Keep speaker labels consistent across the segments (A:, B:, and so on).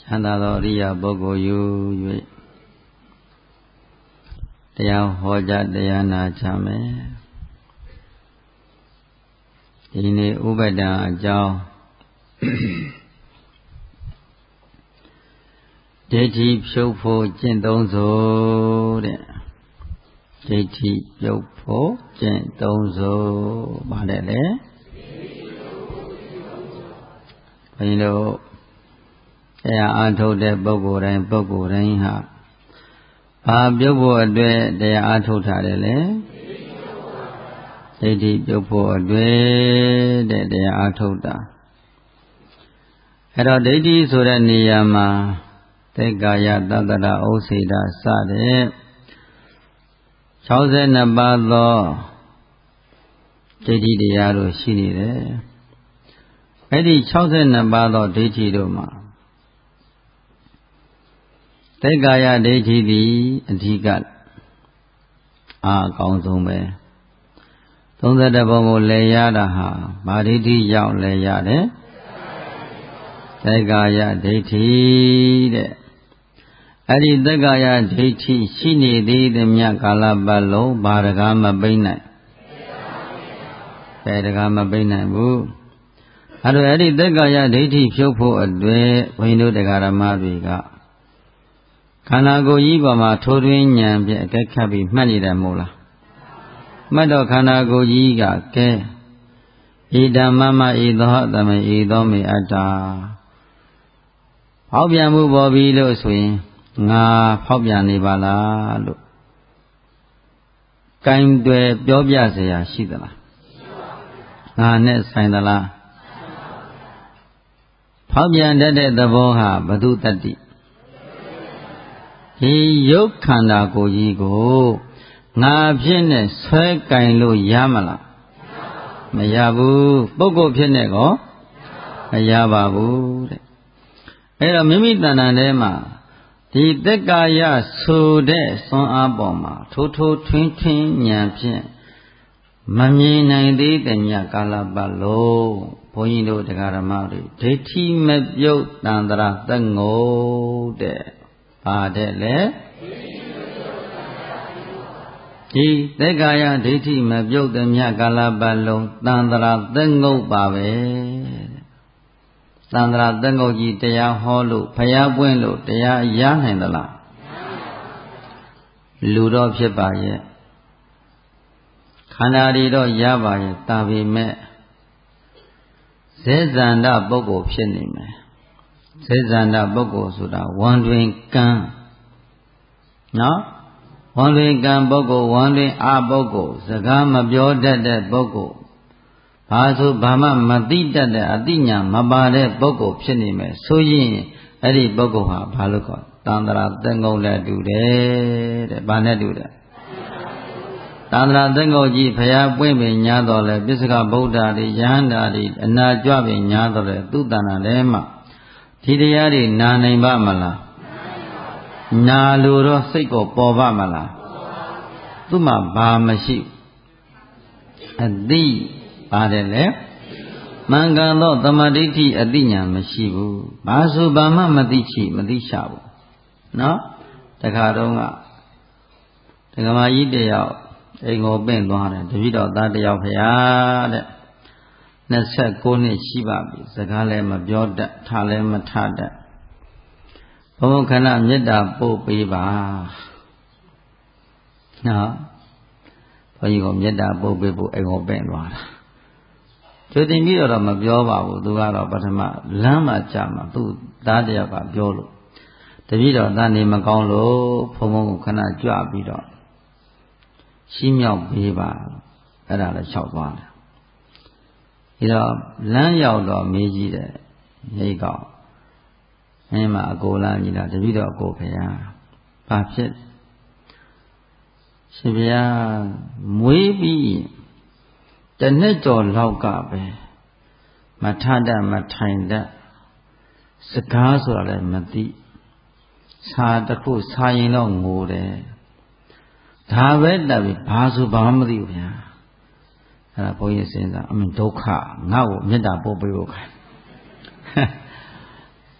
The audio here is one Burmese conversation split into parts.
A: န္တာသောအရိယပုဂ္ဂိုလ်ယူ၍တရားဟောကြားတရားနာကြမယ်ဒီနေ့ဥပဒံအကြောင်းဒိဋ္ဌိဖြုတ်ဖို့ကျင့်သုံးစို့တဲ့ဒိဋ္ဌိပြုတ်ဖို့ကျင့်သုံးစို့ပါတယ်လေဘုန်းကြီးတို့တရားအားထုတ်တဲ့ပုဂ္ဂိုလ်တိုင်းဟာဘာပြုတ်ဖို့အတွက်တရားအားထုတ်ထားတယ်လေဒိဋ္ဌိပြုတ်ဖို့အတွက်တဲ့တရားအားထုတ်တာအဲ့တော့ဒိဋ္ဌိဆိုတဲ့နေရာမှာသေကာယတတ္တရဥစ္စေတစတဲ့62ပါးသောဒိဋ္ဌိတရားတို့ရှိနေတယ်အဲ့ဒီ62ပါးသောဒိဋ္ဌိတို့မှာသေကာယဒိဋ္ဌိသည်အဓိကအားအကောင်းဆုံးပဲ31ပုံကိုလဲရတာဟာဗာဒိဋ္ဌိရောက်လဲရတယ်သေကာယဒိဋ္ဌိတဲ့အဲ့ဒီသေကာယဒိဋ္ဌိရှိနေသေးသမျှကာလပတ်လုံးဘာတကားမပိတ်နိုင်ဘယ်တကားမပိတ်နိုင်ဘူးအဲ့ဒီသေကာယဒိဋ္ဌိဖြုတ်ဖို့အတွက်ဘုန်းကြီးတို့တရားဓမ္မတွေကခန္ဓာကိုယ်ကြီးပေါ်မှာထိုးထွင်းဉာဏ်ဖြင့်အကဲခတ်ပြီးမှတ်နေတယ်မို့လားမှတ်တော့ခန္ဓာကိုယ်ကြီးကကဲဣဒံမမဣသောသမေဣသောမေအတ္တာဖောက်ပြန်မှုပေါ်ပြီလို့ဆိုရင်ငါဖောက်ပြန်နေပါလားလို့ကင်တွယ်ပြောပြเสียရှိသလားငါနဲ့ဆိုင်သလားဖောက်ပြန်တတ်တဲ့သဘောဟာဘု து တတ္တိဒီရုပ်ခန္ဓာကိုယ်ကြီးကိုငါဖြစ်နဲ့ဆွဲကင်လို့ရမလားမရဘူးပုဂ္ဂိုလ်ဖြစ်နဲ့ကောမရပါဘူးတဲ့အဲ့တော့မိမိတဏ္ဍာထဲမှာဒီသက်ကာယဆိုတဲ့စွမ်းအားပေါ်မှာထိုးထိုးထွင်းထွင်းဉာဏ်ဖြင့်မမြင်နိုင်သေးတဲ့ညကာလပတ်လုံးဘုန်းကြီးတို့တရားဓမ္မတွေဒိဋ္ဌိမပြုတ်တန္တရာသက်ငုတ်တဲ့ပါတဲ့လေဒီသက်ကာယဒိဋ္ဌိမပြုတ်တဲ့ညကာလပတ်လုံးတန္တရာသက်ငုတ်ပါပဲသန္တရာသက်ငုတ်ကြီးတရားဟောလို့ဖျားပွင့်လို့တရားရနိုင်သလားလူတော့ဖြစ်ပါရဲ့ခန္ဓာတွေတော့ရပါရဲ့တာပေမဲ့ဇေဇန္ဒပုဂ္ဂိုလ်ဖြစ်နေမယ်ဇေဇန္ဒပုဂ္ဂိုလ်ဆိုတာဝန်တွင်ကံနော်ဝန်တွင်ကံပုဂ္ဂိုလ်ဝန်တွင်အပုဂ္ဂိုလ်စကားမပြောတတ်တဲ့ပုဂ္ဂိုလ်ဘာဆိုဘာမှမသိတတ်တဲ့အသိဉာဏ်မပါတဲ့ပုဂ္ဂိုလ်ဖြစ်နေမယ်ဆိုရင်အဲ့ဒီပုဂ္ဂိုလ်ဟာဘာလို့ခေါ်တန္တရာသက်ငုတ်နဲ့တူတယ်တဲ့ဘာနဲ့တူတယ်တန္တရာသက်ငုတ်ကြီးဖျားပွင့်ပင်ညာတော်လဲပစ္စကဗုဒ္ဓတွေယဟန္တာတွေအနာကြွပင်ညာတော်လဲသူတဏ္ဍာထဲမှာဒီတရားတွေနာနိုင်ပါမလားနာလို့တော့စိတ်ကိုပေါ်ပါမလားသူ့မှာဘာမရှိအသိပါတယ်လေမင်္ဂသောသမာဓိဋ္ဌိအသိဉာဏ်မရှိဘူးဘာဆိုဘာမှမသိချမသိချဘူးနော်တခါတော့ကဒကမာကြီးတယောက်အိမ်ကိုပင့်သွားတယ်တပည့်တော်သားတယောက်ဖရာတဲ့29နှစ်ရှိပါပြီစကားလည်းမပြောတတ်ထားလည်းမထတတ်ဘုံခဏမေတ္တာပို့ပေးပါနော်ဘုန်းကြီးကမေတ္တာပို့ပေးဖို့အိမ်ကိုပင့်သွားတာကျိုတင်ပြီးတော့မပြောပါဘူးသူကတော့ပထမလမ်းမှာကြာမှာသူ့သားတယောက်ကပြောလို့တပည့်တော်သားနေမကောင်းလို့ဘုံကိုခဏကြွပြီးတော့ရှင်းမြောက်ပေးပါအဲ့ဒါလည်းလျှောက်သွားတယ်ဒီတော့လမ်းရောက်တော့မေးကြည့်တယ်ဟိတ်ကောင်မင်းမအကိုလမ်းကြီးလားတပည့်တော်အကိုခရာဘာဖြစ်ရှင်ဗျာမွေးပြီးတနှစ်ကျော်လောက်ကပဲမထတတ်မထိုင်တတ်စကားဆိုတာလည်းမသိစာတစ်ခုစာရင်တော့ငိုတယ်ဒါပဲတက်ပြီဘာဆိုဘာမှမသိဘူးဗျာအဲ့ဒါဘုန်းကြီးစဉ်းစားအမှန်ဒုက္ခငါ့ကိုမေတ္တာပို့ပေးဖို့ခိုင်း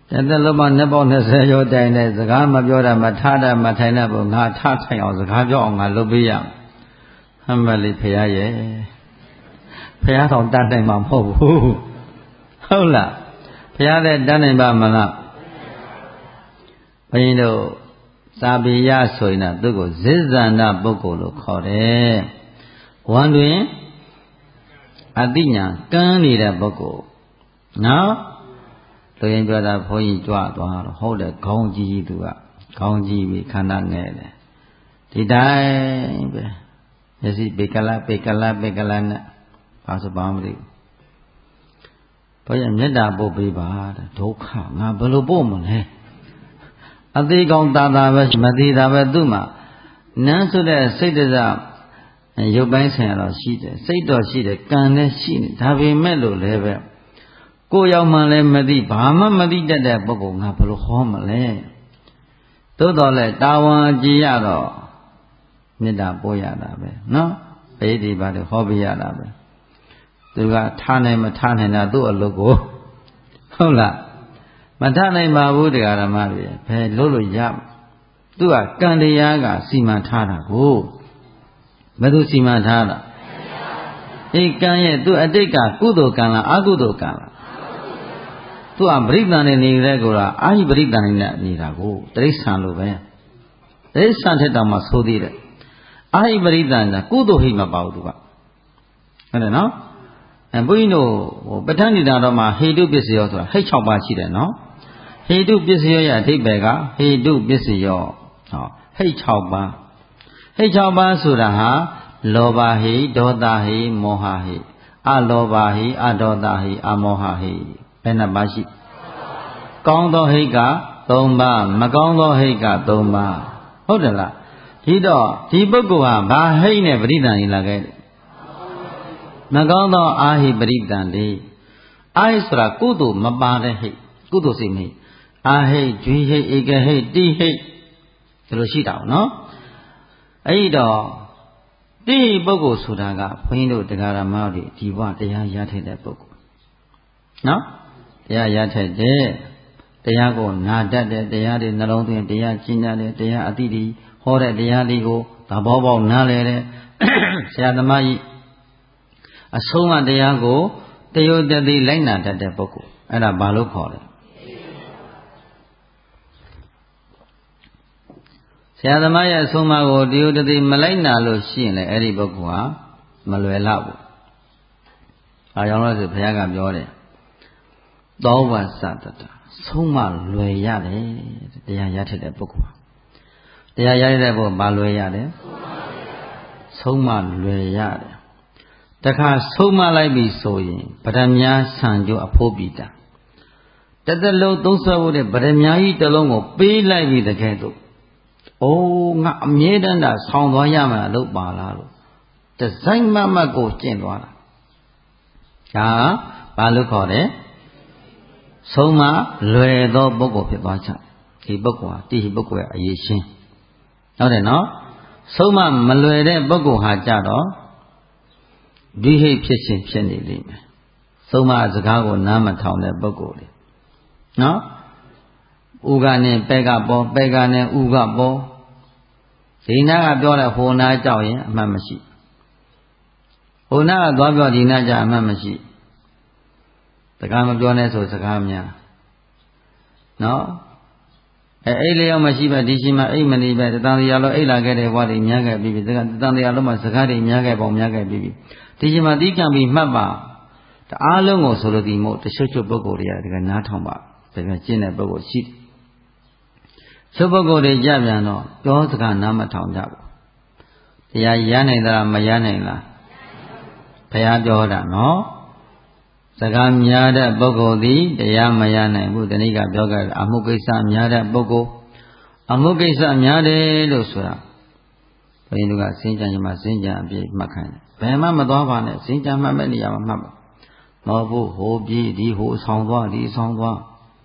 A: တဲ့လုံးမနဲ့ပေါင်း20ရောတိုင်တဲ့စကားမပြောတာမထားတာမထိုင်တာပေါ့ငါထားထိုင်အောင်စကားပြောအောင်ငါလုပ်ပေးရဟမ်းမလေးဖရာရဲ့ဖရာတော်တတ်နိုင်မှာမဟုတ်ဘူးဟုတ်လားဖရာလည်းတတ်နိုင်ပါမလားဘုန်းကြီးတို့စာပေရဆိုရင်တော့သူ့ကိုဇိဇန္ဒပုဂ္ဂိုလ်လို့ခေါ်တယ်ဝမ်းတွင်အတိညာကန်းနေတဲ့ပုဂ္ဂိုလ်နော်လူရင်ပြောတာဘုန်းကြီးကြွသွားတော့ဟုတ်တယ်ခေါင်းကြီးသူကခေါင်းကြီးပြီးခန္ဓာငယ်တယ်ဒီတိုင်းပဲမျက်စိပေကလပေကလပေကလနဲ့ဘာဆိုဘာမသိဘူးဘုရားမေတ္တာပို့ပေးပါတဲ့ဒုက္ခငါဘယ်လိုပို့မလဲအသေးကောင်တာတာပဲမသေးတာပဲသူ့မှာနန်းဆိုတဲ့စိတ်တစရုပ်ပိုင်းဆိုင်ရာတော့ရှိတယ်စိတ်တော်ရှိတယ်ကံလည်းရှိနေဒါပေမဲ့လို့လည်းပဲကိုယ်ရောက်မှလည်းမသိဘာမှမသိတတ်တဲ့ပုဂ္ဂိုလ်ငါဘယ်လိုဟောမလဲသို့တော်လည်းတာဝန်ကြည်ရတော့မေတ္တာပို့ရတာပဲနော်ပိဋိပါတော့ဟောပြရတာပဲသူကထားနိုင်မထားနိုင်တာသူ့အလုပ်ကိုဟုတ်လားမထားနိုင်ပါဘူးတရားဓမ္မတွေဘယ်လို့လို့ရသူကကံတရားကစီမံထားတာကိုဘယ်သူစီမံထားတာအေးကံရဲ့သူအတိတ်ကကုသိုလ်ကံလားအကုသိုလ်ကံလားသူကပရိသန်နဲ့နေတဲ့ကောအာဟိပရိသန်နဲ့နေတာကိုတိရစ္ဆာန်လိုပဲတိရစ္ဆာန်ထက်တောင်မှဆိုသေးတယ်အာဟိပရိသန်ကကုသိုလ်ဟိမပါဘူးသူကဟုတ်တယ်နော်ဘုန်းကြီးတို့ပဋ္ဌာန်းနေတာတော့မှဟေတုပစ္စယောဆိုတာဟိတ်6ပါးရှိတယ်နော်ဟေတုပစ္စယောရဲ့အဓိပ္ပာယ်ကဟေတုပစ္စယောဟိတ်6ပါးဟိတ်6ပါးဆိုတာဟာလောဘဟိဒေါသဟိမောဟဟိအလောဘဟိအဒေါသဟိအမောဟဟိဘယ်နှပါးရှိကောင်းသောဟိတ်က3ပါးမကောင်းသောဟိတ်က3ပါးဟုတ်တယ်လားဒီတော့ဒီပုဂ္ဂိုလ်ဟာဘာဟိတ်နဲ့ပရိသန်နေလာခဲ့မကောင်းသောအာဟိပရိသန်လေးအာဟိဆိုတာကုသိုလ်မပါတဲ့ဟိတ်ကုသိုလ်စိတ်မိအာဟိဂျွေဟိဧကဟိတိဟိဒီလိုရှိတာနော်အဲ့တော့တိပုဂ္ဂိုလ်ဆိုတာကဘုန်းကြီးတို့တရားဓမ္မတွေဒီဘဝတရားရထိုက်တဲ့ပုဂ္ဂိုလ်နော်တရားရထိုက်တဲ့တရားကိုနာတတ်တဲ့တရားတွေနှလုံးသွင်းတရားကျင့်ကြတဲ့တရားအတိတွေဟောတဲ့တရားတွေကိုသဘောပေါက်နားလည်တဲ့ဆရာသမားကြီးအဆုံးအတရားကိုတယုတ်တသိလိုက်နာတတ်တဲ့ပုဂ္ဂိုလ်အဲ့ဒါဘာလို့ခေါ်လဲဆရာသမားရဲ့အဆုံးအမကိုတယုတ်တသိမလိုက်နာလို့ရှိရင်လည်းအဲ့ဒီပုဂ္ဂိုလ်ဟာမလွယ်လောက်ဘူး။အားကြောင့်လို့ဆိုဘုရားကပြောတယ်သောဝသတ္တဆုံးမလွယ်ရတယ်တရားရထတဲ့ပုဂ္ဂိုလ်တရားရတဲ့ပုဂ္ဂိုလ်ဘာလွယ်ရတယ်ဆုံးမလွယ်ရတယ်တခါဆုံးမလိုက်ပြီဆိုရင်ဗဒမြာဆံကြအဖို့ပိတာတသက်လုံးသုံးဆွဲဖို့တဲ့ဗဒမြာကြီးတစ်လုံးကိုပေးလိုက်ပြီတကယ်တော့အိုးငါအမြဲတမ်းတာဆောင်းသွားရမှာလို့ပါလားလို့ဒီဇိုင်းမမတ်ကိုကျင့်သွားတာဒါဘာလို့ခေါ်တယ်ဆုံးမလွယ်သောပုဂ္ဂိုလ်ဖြစ်သွားချဒီပုဂ္ဂိုလ်ဟာတိဟိပုဂ္ဂိုလ်ရဲ့အရေးရှင်းဟုတ်တယ်နော်ဆုံးမမလွယ်တဲ့ပုဂ္ဂိုလ်ဟာကြတော့ဒိဟိဖြစ်ခြင်းဖြစ်နေလိမ့်မယ်ဆုံးမစကားကိုနားမထောင်တဲ့ပုဂ္ဂိုလ်တွေနော်ဥကနဲ့ပဲကပေါ်ပဲကနဲ့ဥကပေါ်ဒီနာကပြောတဲ့ဟိုနာကြောက်ရင်အမှတ်မရှိဟိုနာကသွားပြောဒီနာကြအမှတ်မရှိစကားမပြောနဲ့ဆိုစကားများနော်အိတ်လျောက်မရှိပဲဒီရှိမှအိတ်မနေပဲတန်တရားလုံးအိတ်လာခဲ့တဲ့ဘဝတွေများခဲ့ပြီးပြီတန်တရားလုံးမှာစကားတွေများခဲ့ပုံများခဲ့ပြီးပြီဒီရှိမှတီးကံပြီးမှတ်ပါတအားလုံးကိုဆိုလို့ဒီမို့တချို့ပုဂ္ဂိုလ်တွေကဒီကနားထောင်ပါဒါကကျင့်တဲ့ပုဂ္ဂိုလ်ရှိတယ်ချို့ပုဂ္ဂိုလ်တွေကြပြန်တော့ပြောစကားနားမထောင်ကြဘူးတရားရနိုင်သလားမရနိုင်လားဘုရားပြောတာနော်စကားများတဲ့ပုဂ္ဂိုလ်သည်တရားမရနိုင်ဘူးတဏိကပြောကြအမှုကိစ္စများတဲ့ပုဂ္ဂိုလ်အမှုကိစ္စများတယ်လို့ဆိုတာဘုရင်တို့ကစင်ကြံရင်မှစင်ကြံအပြည့်မှတ်ခိုင်းတယ်ဘယ်မှမသွားပါနဲ့စင်ကြံမှတ်မဲ့နေရာမှာမှတ်ပါမဟုတ်ဘူးဟိုပြေးဒီဟိုဆောင်သွားဒီဆောင်သွား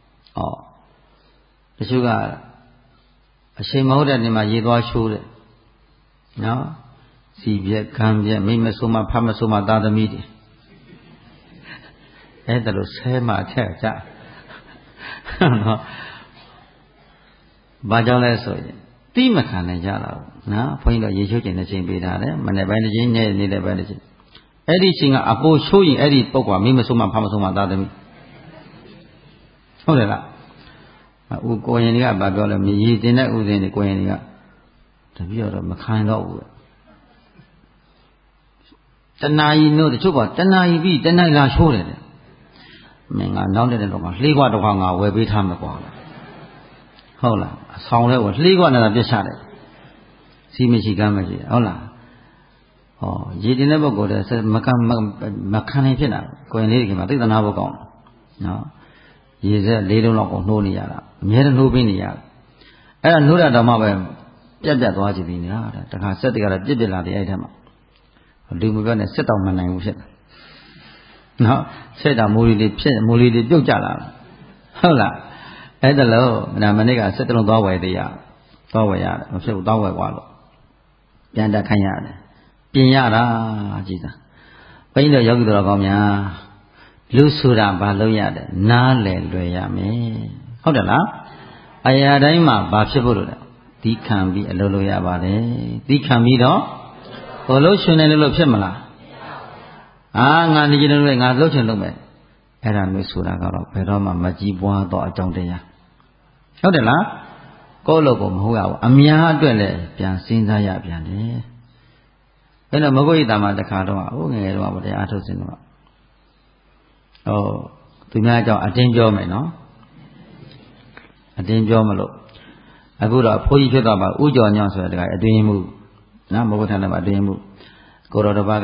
A: တချို့ကအချိန်မဟုတ်တဲ့နေမှာရေသွားရှိုးတယ်နော်စီပြက်ခံပြက်မိမဆိုးမဖတ်မဆိုးမသာသမီတွေအဲ့ဒါလို့ဆဲမှထက်ကြဟဘာကြောင့်လဲဆိုရင်တိမခံနိုင်ကြတော့နော်ဘုန်းကြီးတို့ရေချိုးခြင်းတစ်ချိန်ပေးထားတယ်မနေ့ပိုင်းတစ်ချိန်နဲ့နေ့ပိုင်းတစ်ချိန်အဲ့ဒီချိန်ကအပိုချိုးရင်အဲ့ဒီပုဂ္ဂိုလ်ကမိမဆုံးမဖမဆုံးမသာသမီဟုတ်တယ်လားဦးကိုရင်တွေကဘာပြောလဲမြေရည်တင်တဲ့ဥစဉ်တွေကိုရင်တွေကတပည့်တော်မခံတော့ဘူးတဏှာကြီးတို့တချို့ကတဏှာကြီးပြီးတဏှာလာချိုးတယ်မင်းကနောက်တဲ့တော့ကလှေခွတစ်ခွငါဝယ်ပေးထားမှာကွာဟုတ်လားအဆောင်လဲကိုလှေခွနေတာပြစ်ချတယ်စီမရှိကမ်းမရှိဟုတ်လားဟောရည်တင်တဲ့ပုဂ္ဂိုလ်တွေမခံနိုင်ဖြစ်တာကိုရင်လေးတွေကမှသိသနာဖို့ကောင်းနော်ရေစက်၄လုံးလောက်ကိုနှိုးနေရတာအများနဲ့နှိုးပေးနေရတာအဲ့ဒါနှိုးတာတော့မှပဲပြတ်သွားကြပြီညာတခါစက်တွေကတော့ပြစ်လာတယ်အဲ့ထက်မှလူမပြောနဲ့စစ်တောင်မနိုင်ဘူးဖြစ်တယ်နော်ဆက်တာမိုးလီတွေဖြစ်မိုးလီတွေပြုတ်ကြလာဟုတ်လားအဲ့ဒါလို့မနေ့ကစက်တလုံးသွားဝယ်သေးရသွားဝယ်ရတယ်မဖြစ်ဘူးသွားဝယ်กว่าလို့ပြန်တက်ခိုင်းရတယ်ပြင်ရတာကြည်သာဘိန်းတော်ယောဂီတော်ကောင်းများလူဆိုတာဘာလို့ရတယ်နားလည်လွယ်ရမယ်ဟုတ်တယ်လားအရာတိုင်းမှာဘာဖြစ်ဖို့လို့လဲသီးခံပြီးအလုပ်လုပ်ရပါတယ်သီးခံပြီးတော့ဘလို့ရှင်နေလို့ဖြစ်မလားငါနေကြတယ်လို့ငါလှုပ်ချင်လုပ်မယ်အဲ့ဒါမျိုးဆိုတာကတော့ဘယ်တော့မှမကြည်ပွားတော့အကြောင်းတရားဟုတ်တယ်လားကိုယ့်လိုကိုမဟုတ်ရဘူးအများအတွက်လည်းပြန်စဉ်းစားရပြန်တယ်အဲ့တော့မဂုတ်ရတာမှာတခါတော့ငယ်တော့ဗောတရားထုတ်စင်တော့သူများကြောင့်အတင်းပြောမယ်နော်အတင်းပြောမလို့အခုတော့ဖိုးကြီးဖြစ်သွားပါဥကြော်ညောင်းဆိုတဲ့တခါအတွင်းမှုနော်မဂုတ်ထန်တယ်မှာအတွင်းမှုကိုတော်တစ်ပါးက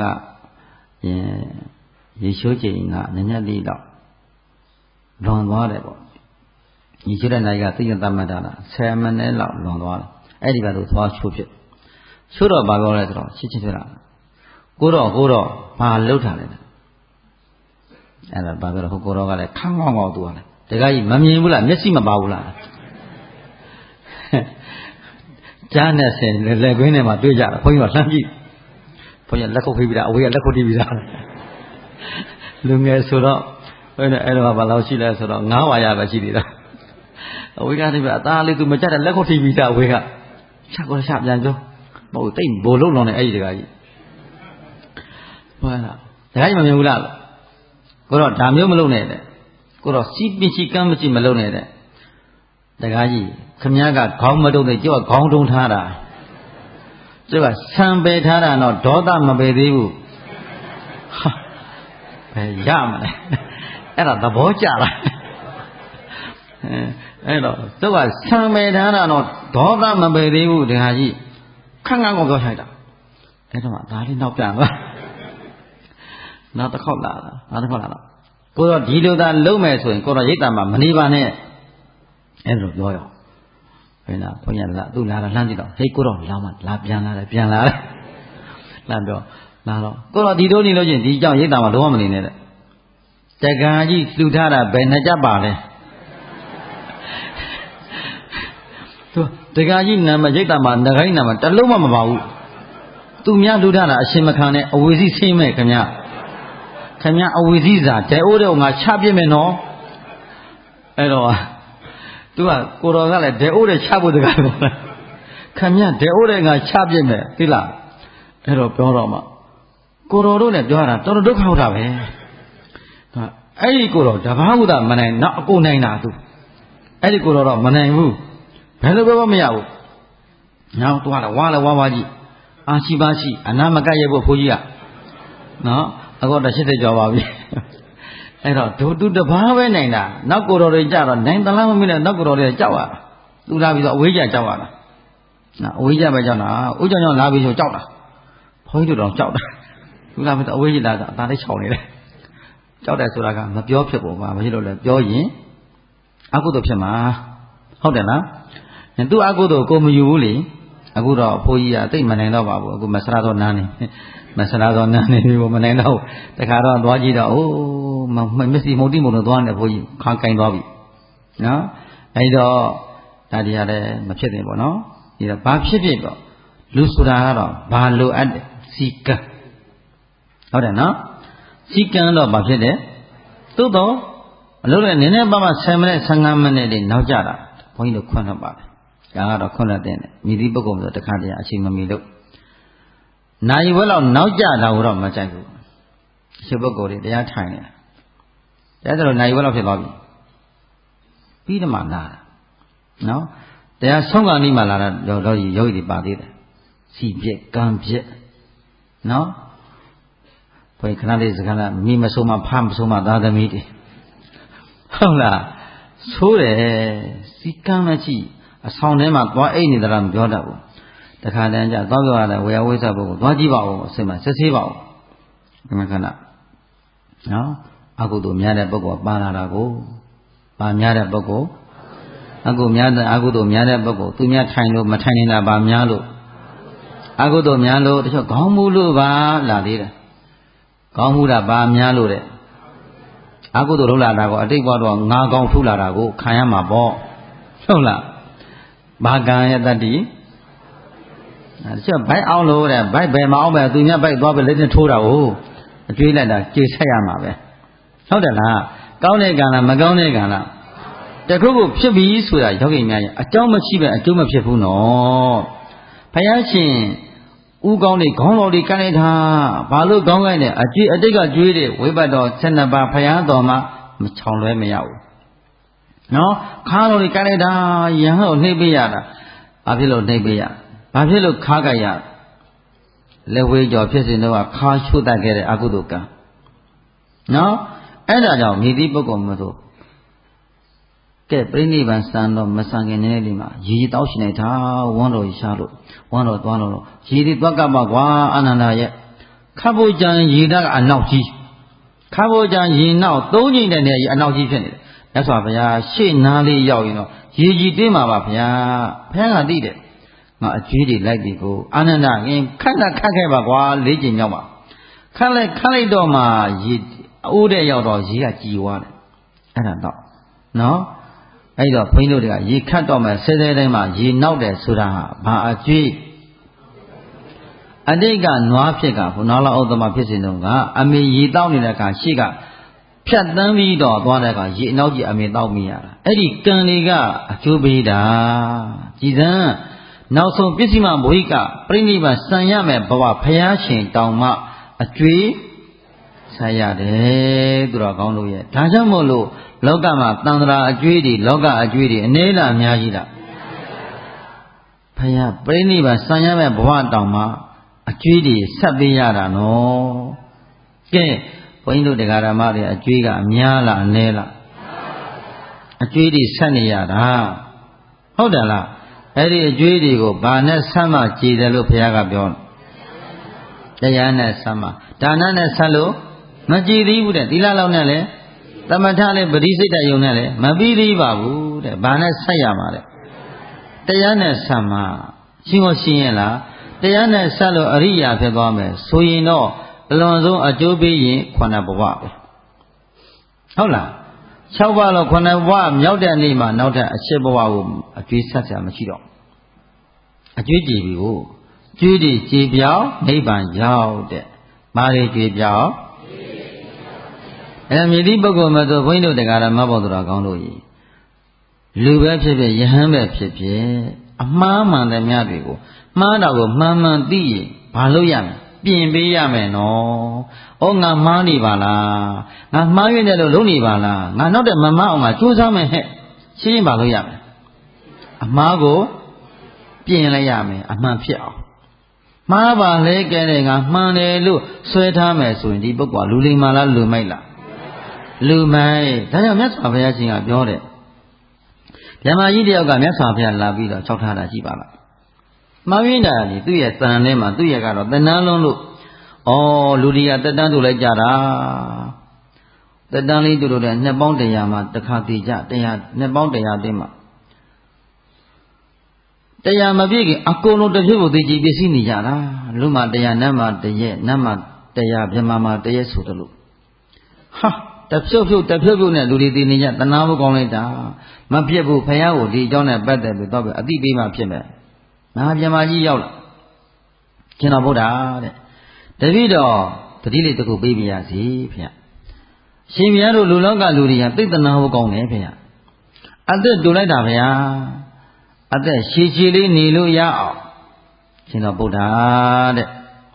A: ရေချိုးချိန်ကနည်းနည်းလေးတော့လွန်သွားတယ်ပေါ့ရေချိုးတဲ့နိုင်ကသိရင်သတ်မှတ်တာလား10မိနစ်လောက်လွန်သွားတယ်အဲ့ဒီကတော့သွားချိုးဖြစ်ချိုးတော့ဘာပြောလဲဆိုတော့ချစ်ဖြစ်တာကိုတော့ဘာလှုပ်ထားလဲအဲ့ဒါဘာပြောလဲကိုတော့ကလည်းခန်းကောင်းကောင်းသူကလည်းတခါကြီးမမြင်ဘူးလားမျက်စိမပါဘူးလားကြားနဲ့ဆင်လက်ကွင်းထဲမှာတွေ့ကြတာဘုန်းကြီးကလှမ်းကြည့်ဘုန်းကြီးလက်ခုပ်ဖိပြီးတာအဝေးကလက်ခုပ်တီးပြီးတာလူငယ်ဆိုတော့ဘယ်နဲ့အဲ့တော့ဘာလို့ရှိလဲဆိုတော့9ဝါရပဲရှိသေးတာအဝေးကနေပြအသားလေးသူမကြတဲ့လက်ခုပ်တီးပြီးတာအဝေးကချက်ကိုချက်ပြန်ပြောမဟုတ်တိတ်ဘိုလ်လုံးလုံးနဲ့အဲ့ဒီတခါကြီးဟုတ်လားတခါကြီးမမြင်ဘူးလားကိုတော့ဒါမျိုးမလုပ်နဲ့တဲ့ကိုတော့စီးပင်စီကမ်းမရှိမလုပ်နဲ့တဲ့တခါကြီးခမည်းကခေါင်းမတုံးတဲ့ကျောက်ခေါင်းတုံးထားတာကျောက်ကဆံပယ်ထားတာတော့ဒေါသမပယ်သေးဘူးဘယ်ရမလဲအဲ့ဒါသဘောကျလားအဲ့တော့သူကဆံပယ်ထားတာတော့ဒေါသမပယ်သေးဘူးတခါကြီးခန့်ခန့်ကိုပြောလိုက်တာအဲ့တော့ဒါလေးနောက်ပြန်သွားနောက်တစ်ခေါက်လာတာကိုတော့ဒီလိုသာလုံးမယ်ဆိုရင်ကိုတော့ရိတ်တံမှာမနေပါနဲ့အဲ့လိုပြောရောဘယ်လားဘုန်းကြီးကသူ့လာတာလှမ်းကြည့်တော့ဟေးကိုတော့လောင်းမလာပြန်လာတယ်လှမ်းပြောလာတော့ကိုတော့ဒီလိုနေလို့ချင်းဒီကြောင့်ရိတ်တံမှာလုံးဝမနေနဲ့တဲ့တက္ကရာကြီးလှူထားတာဘယ်နှကြပါလဲသူတက္ကရာကြီးနာမရိတ်တံမှာငခိုင်းနာမတလုံးမပါဘူးသူများလှူထားတာအရှင်မခံနဲ့အဝေစီဆင်းမဲ့ခင်ဗျအဝေစီစာတဲအိုးတဲ့ငါချပြစ်မယ်နော်အဲ့တော့သူကကိုတော်ကလည်းတဲအိုးတဲ့ချဖို့တကားလို့ခင်ဗျတဲအိုးတဲ့ငါချပြစ်မယ်သိလားအဲ့တော့ပြောတော့မှကိုတော်တို့လည်းပြောတာတော်တော်ဒုက္ခဟုတ်တာပဲအဲ့ဒီကိုတော်တဘာဝုဒမနိုင်နောက်အကုန်နိုင်တာသူအဲ့ဒီကိုတော်တော့မနိုင်ဘူးဘယ်လိုပဲမရဘူးနောက်သူကလည်းဝါဝါကြီးအာရှိပါရှိအနာမကရဲ့ဖို့ဖိုးကြီးကနော်အခုတော့80ကျော်ပါပြီအဲ့တော့ဒုတူတဘာပဲနိုင်တာနောက်ကိုတော်တွေကြတော့နိုင်သလားမမင်းနဲ့နောက်ကိုတော်တွေကြောက်ရတာသူလာပြီးတော့အဝေးကြကြောက်ရတာနော်အဝေးကြပဲကြောက်တာဦးကြောင်လာပြီးဆိုကြောက်တာဘုန်းကြီးတို့တော့ကြောက်တာသူလာပြီးတော့အဝေးကြီးလာတော့အသာလေးချောင်နေတယ်ကြောက်တယ်ဆိုတာကမပြောဖြစ်ပေါ်ပါမရှိလို့လဲပြောရင်အကုသို့ဖြစ်မှာဟုတ်တယ်လားသူအကုသို့ကိုမယူဘူးလေအခုတော့အဖိုးကြီးကသိမနိုင်တော့ပါဘူးအခုမဆရာတော်နားနေပြီမနိုင်တော့တခါတော့သွားကြည့်တော့မက်ဆီမုတ်တိမုတ်တော့သွားနေဘိုးကြီးခါကင်သွားပြီနော်အဲဒီတော့ဒါတရားလည်းမဖြစ်သင့်ပေါ့နော်ဒီတော့ဘာဖြစ်တော့လူဆိုတာကတော့ဘာလိုအပ်တယ်စီကံဟုတ်တယ်နော်စီကံတော့ဘာဖြစ်တယ်သို့တော့အလုပ်လည်းနည်းနည်းပါးပါး10မိနစ်15မိနစ်တွေနောက်ကျတာဘုန်းကြီးတို့ခွင့်လွှတ်ပါတယ်ဒါကတော့ခွင့်လွှတ်တဲ့မြည်သည့်ပုဂ္ဂိုလ်မျိုးတခါတည်းအချိန်မမီလို့နိုင်ဝဲလောက်နောက်ကျတာတော့မကြိုက်ဘူးအရှင်ပုဂ္ဂိုလ်တွေတရားထိုင်နေတာဒါဆိုတော့နိုင်ဝဲလောက်ဖြစ်သွားပြီပြီးတော့မှလာတာနော်တရားဆုံးကနေမှလာတာတော့ယောဂီတွေပါသေးတယ်စီပြက်ကံပြက်နော်ဘယ်ခဏလေးစကားလားမိမဆုံးမဖမဆုံးမသာသမီတွေဟုတ်လားဆိုးတယ်စီကံမကြည့်အဆောင်ထဲမှာသွားအိတ်နေသလားမပြောတတ်ဘူးတခါတည်းကျသွားပြောရတယ်ဝေယဝိသဘုကိုသွားကြည့်ပါဦးအစင်မှာစစ်ဆေးပါဦးဒီမှာခဏနော်အကုသိုလ်များတဲ့ပုဂ္ဂိုလ်ပါလာတာကိုပါများတဲ့ပုဂ္ဂိုလ်အကုသိုလ်များတဲ့ပုဂ္ဂိုလ်သူများထိုင်လို့မထိုင်နေတာပါများလို့အကုသိုလ်များလို့တချို့ခေါင်းမူလို့ပါလာသေးတယ်ခေါင်းမူတာပါများလို့တဲ့အကုသိုလ်လုပ်လာတာကိုအတိတ်ဘဝတော့ငါကောင်းထုလာတာကိုခံရမှာပေါ့ဟုတ်လားဘာကံရဲ့တတ္တိတချို့ဘိုက်အောင်လို့တဲ့ဘိုက်ဘယ်မအောင်ပဲသူများဘိုက်သွားပဲလက်နဲ့ထိုးတာကိုအကျွေးလိုက်တာကြေဆက်ရမှာပဲဟုတ်တယ်လားကောင်းတဲ့ကံလားမကောင်းတဲ့ကံလားတခုခုဖြစ်ပြီဆိုတာယောဂီများရဲ့အကြောင်းမရှိပဲအကျိုးမဖြစ်ဘူးနော်ဘုရားရှင်ဥကောင်းတွေခေါင်းတော်တွေကန်းလိုက်တာဘာလို့ကောင်းလိုက်လဲအကျွေးအတိတ်ကကျွေးတွေဝိပတ်တော်12ပါးဘုရားတော်မှာမချောင်လွဲမရဘူးနော်ခါတော်တွေကန်းလိုက်တာယဟန်ကိုနှိပ်ပေးရတာဘာဖြစ်လို့နှိပ်ပေးရဘာဖြစ်လို့ခါကြရလက်ဝဲကြော်ဖြစ်စဉ်တော့ခါရှုတတ်ခဲ့တဲ့အကုသိုလ်ကံနော်အဲ့ဒါကြောင့်မိသည့်ပုဂ္ဂိုလ်မဆိုကဲပြိဋိဘံစံတော့မစံခင်နေလေးမှာရေတောက်ရှင်နေတာဝန်းတော်ရှားလို့ဝန်းတော်သွားလို့ရေဒီသွားကပ်ပါကွာအာနန္ဒာရဲ့ခပ်ဖို့ကြံရေဓာတ်ကအနောက်ကြီးခပ်ဖို့ကြံရေနောက်3ချိန်တဲ့နေရာအနောက်ကြီးဖြစ်နေတယ်မြတ်စွာဘုရားရှေ့နားလေးရောက်ရင်တော့ရေကြီးတင်းမှာပါဗျာဘုရားကသိတယ်ငါအကျွေးတွေလိုက်ပြီကိုအာနန္ဒာခင်ခတ်ခဲ့ပါကွာ4ချိန်မြောက်ပါခတ်လိုက်တော့မှရေအိုးတဲ့ရောက်တော့ရေကကြည်သွားတယ်အဲ့ဒါတော့နော်အဲ့တော့ဘုန်းကြီးတို့တွေကရေခတ်တော့မှဆဲတိုင်းမှာရေနောက်တယ်ဆိုတာဟာဘာအကျွေးအတိတ်ကနွားဖြစ်ကဘုနာလောဥဒ္ဓမဖြစ်စဉ်တုန်းကအမေရေတောက်နေတဲ့အခါရှေ့ကဖြတ်တန်းပြီးတော့သွားတဲ့အခါရေအနောက်ကြီးအမေတောက်မိရတာအဲ့ဒီကံတွေကအကျိုးပေးတာကြည်စမ်းနောက်ဆုံးပစ္စည်းမဘဝိကပြိဋိဘံစံရမယ်ဘဝဘုရားရှင်တောင်မှအကျွေးဆက်ရတယ်သူတော်ကောင်းလို့ရဲ့ဒါကြောင့်မို့လို့လောကမှာတန်ត្រာအကျွေးတွေလောကအကျွေးတွေအနေလားအများကြီးလားဘုရားပြိဋိဘံစံရမယ်ဘဝတောင်မှအကျွေးတွေဆက်ပေးရတာနော်ကဲဘုန်းကြီးတို့တရားဓမ္မတွေအကျွေးကအများလားအနည်းလားအကျွေးတွေဆက်နေရတာဟုတ်တယ်လားအဲ့ဒီအကျွေးတွေကိုဘာနဲ့ဆက်မှကြည်တယ်လို့ဘုရားကပြောတရားနဲ့ဆက်မှဒါနနဲ့ဆက်လို့မကြည်သေးဘူးတဲ့သီလလောက်နဲ့လည်းသမထလည်းပရိစိတ်တယုံနဲ့လည်းမပြီးသေးပါဘူးတဲ့ဘာနဲ့ဆက်ရမှာလဲတရားနဲ့ဆက်မှရှင်းကိုရှင်းရင်လားတရားနဲ့ဆက်လို့အရိယာဖြစ်သွားမယ်ဆိုရင်တော့အလွန်ဆုံးအကျိုးပေးရင်9ဘဝပဲဟုတ်လား6ဘဝလို့9ဘဝမြောက်တဲ့နေ့မှာနောက်ထပ်အ7ဘဝကိုအကျွေးဆက်စရာမရှိတော့အကျွေးကြည်ပြီကိုကျွေးတွေကြည်ပြောင်းနိဗ္ဗာန်ရောက်တဲ့မာရီကြည်ပြောင်းမြည်သည့်ပုဂ္ဂိုလ်မှာဆိုဘုန်းကြီးတို့တရားဓမ္မဘောတော်ကောင်းလို့ကြီးလူပဲဖြစ်ဖြစ်ယဟန်ပဲဖြစ်ဖြစ်အမှားမှန်တဲ့များတွေကိုမှားတာကိုမှန်မှန်သိရင်ဘာလို့ရမလဲပြင်ပေးရမယ်နော်။ဩငါမှားနေပါလား။ငါမှားရတဲ့လို့လုံးနေပါလား။ငါနောက်တဲ့မမှားအောင်ငါကြိုးစားမယ်ဟဲ့။ရှင်းရင်ဘာလို့ရမလဲ။အမှားကိုပြင်လိုက်ရမယ်အမှန်ဖြစ်အောင်။မှားပါလေကဲတဲ့ငါမှန်တယ်လို့ဆွဲထားမယ်ဆိုရင်ဒီပုဂ္ဂိုလ်ကလူလိမ္မာလားလူမိုက်လား။လူမိုက်။ဒါကြောင့်မြတ်စွာဘုရားရှင်ကပြောတယ်။ဓမ္မကြီးတယောက်ကမြတ်စွာဘုရားလာပြီးတော့၆ထားတာရှိပါလား။မှားရင်းတာလေသူ့ရဲ့တန်ထဲမှာသူ့ရဲ့ကတော့တဏှာလုံးလို့လူတွေကတက်တန်းတူလိုက်ကြတာတက်တန်းလေးတူလို့တဲ့နှစ်ပေါင်း100မှာတစ်ခါတည်ကြ100နှစ်ပေါင်း100တင်းမှာ100မပြည့်ခင်အကုန်လုံးတစ်ဖြုတ်ကိုသိကြည်ပစ္စည်းနေကြတာလူမှ100နတ်မှ1ရက်နတ်မှ100ဗြဟ္မာမှ1ရက်ဆိုတယ်လို့ဟာတဖြုတ်နဲ့လူတွေတည်နေကြတဏှာဖို့ကောင်းလိုက်တာမပြစ်ဘူးဖယားကိုဒီအကြောင်းနဲ့ပတ်သက်ပြီးတော့အတိပေးမှဖြစ်မယ်ငါဗြဟ္မာကြီးရောက်လာကျွန်တော်ဗုဒ္ဓတဲ့တပည့်တော်တတိလေးတစ်ခုပေးပြရစီဖေရှင်ဘုရားတို့လူလောကလူတွေကသိတနာဟောကောင်းတယ်ဖေ။အသက်တူလိုက်တာဗျာ။အသက်ရှည်ရှည်လေးနေလို့ရအောင်ရှင်တော်ဗုဒ္ဓတဲ့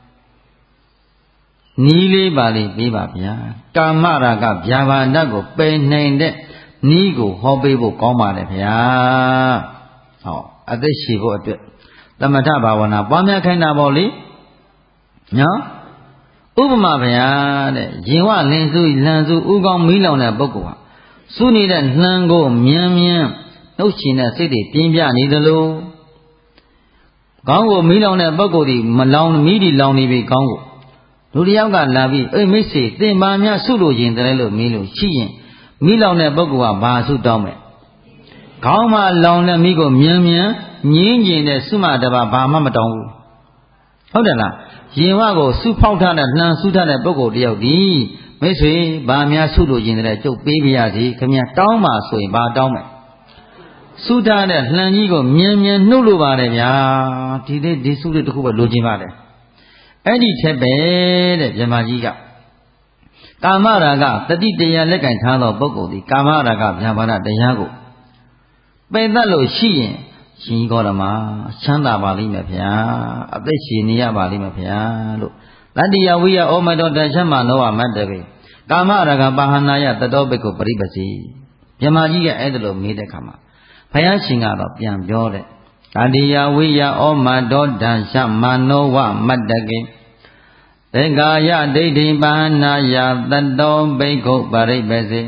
A: ။နီးလေးပါလေးပေးပါဗျာ။ကာမရာဂဗျာပါဒကိုပယ်နိုင်တဲ့နီးကိုဟောပေးဖို့ကောင်းပါတယ်ဗျာ။ဟောအသက်ရှည်ဖို့အတွက်သမထဘာဝနာပွားများခိုင်းတာပေါ့လေ။နော်ဥပမာဗျာတဲ့ရင်ဝလင်းစုလန်စုဥကောင်းမီးလောင်တဲ့ပုဂ္ဂိုလ်ဟာစုနေတဲ့နှမ်းကိုမြန်းမြန်းနှုတ်ရှင်တဲ့စိတ်တွေပြင်းပြနေသလိုခေါင်းကိုမီးလောင်တဲ့ပုဂ္ဂိုလ်ဒီမလောင်မီးဒီလောင်နေပြီခေါင်းကိုလူတစ်ယောက်ကလာပြီးအိမိတ်စေသင်ပါများစုလို့ရင်တည်းလို့မီးလို့ရှိရင်မီးလောင်တဲ့ပုဂ္ဂိုလ်ကဘာစုတောင်းမဲ့ခေါင်းမှာလောင်တဲ့မီးကိုမြန်းမြန်းငင်းကျင်တဲ့စုမတပါဘာမှမတောင်းဘူးဟုတ်တယ်လားရင်ဝကိုစုဖောက်ထားတဲ့နှံစုထားတဲ့ပုဂ္ဂိုလ်တယောက်ဒီမိတ်ဆွေဘာများစုလို့ရင်တဲ့ကျုပ်ပေးပြရစီခင်ဗျာတောင်းပါဆိုရင်ဘာတောင်းမယ်စုထားတဲ့နှံကြီးကိုမြင်မြင်နှုတ်လို့ပါတယ်ဗျာဒီစုလေးတစ်ခုပဲလိုချင်ပါတယ်အဲ့ဒီထက်ပဲတဲ့မြမကြီးကကာမရာဂတတိတရားလက်ကင်ထားသောပုဂ္ဂိုလ်ဒီကာမရာဂဗျာပါဒတရားကိုပယ်တတ်လို့ရှိရင်ရှင်ကောဓမချမ်းသာပါလိမ့်မယ်ဗျာအသက်ရှင်နေရပါလိမ့်မယ်ဗျာလို့တတ္တိယဝိယဩမတောတရှမနောဝမတ္တပေကာမရာဂပါဟနာယတတောပိကိုပရိပစီမြမကြီးကအဲ့ဒါလိုမေးတဲ့ခါမှာဘုရားရှင်ကတော့ပြန်ပြောတဲ့တတ္တိယဝိယဩမတောတရှမနောဝမတ္တကေသေကာယဒိဋ္ဌိပါဟနာယတတောပိကိုပရိပစီ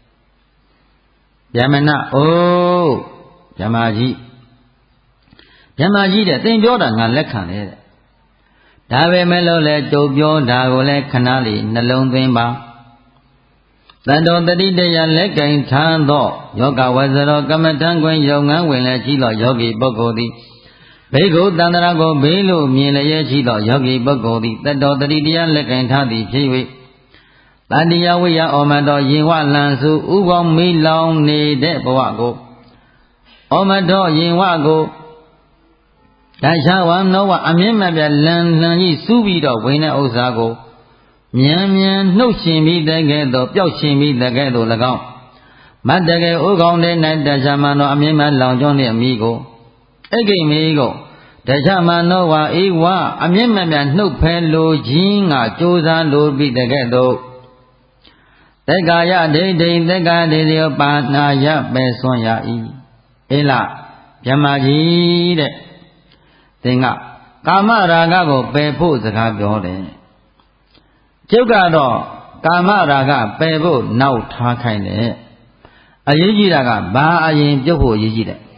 A: ဗျမနအိုးမြမကြီးမြမကြီးတဲ့သင်ပြောတာငါလက်ခံတယ်တဲ့ဒါပဲမဲ့လို့လဲကြုတ်ပြောတာကိုလဲခဏလေးနှလုံးသွင်းပါတန်တော်တတိတရလက်ကင်ထားသောယောဂဝဇရောကမ္မထံခွင်ယုံငန်းဝင်လဲရှိသောယောဂီပုဂ္ဂိုလ်သည်ဘေကုတန္တရာကိုဘေးလို့မြင်လျက်ရှိသောယောဂီပုဂ္ဂိုလ်သည်တတော်တတိတရလက်ကင်ထားသည်ဖြစ်၍တတ္တိယဝိယဩမတော်ရင်ဝလန်စုဥပေါင်းမီလောင်နေတဲ့ဘဝကိုဩမတော်ရင်ဝကိုဒါရှာဝံနောဝအမြင့်မပြလန်ကြီးစူးပြီးတော့ဝင်တဲ့ဥစ္စာကိုမြန်မြန်နှုတ်ရှင်ပြီးတဲ့ကဲ့သို့ပျောက်ရှင်ပြီးတဲ့ကဲ့သို့၎င်းမတ်တကယ်ဥကောင်းတဲ့၌တရှာမနောအမြင့်မလောင်ကျွမ်းတဲ့အမိကိုအိဂိမီကိုတရှာမနောဝဧဝအမြင့်မပြနှုတ်ဖဲလိုခြင်းကကြိုးစားလိုပြီးတဲ့ကဲ့သို့သက္ကာယဒိဋ္ဌိသက္ကာဒိဋ္ဌိပါဏာယပဲဆွန်ရ၏အေလမြမကြီးတဲ့သင်ကကာမရာဂကိုပယ်ဖို့စကားပြောတယ်ကျုပ်ကတော့ကာမရာဂပယ်ဖို့နောက်ထားခိုင်းတယ်အရေးကြီးတာကဘာအရင်ပြုတ်ဖို့အရေးကြီးတယ်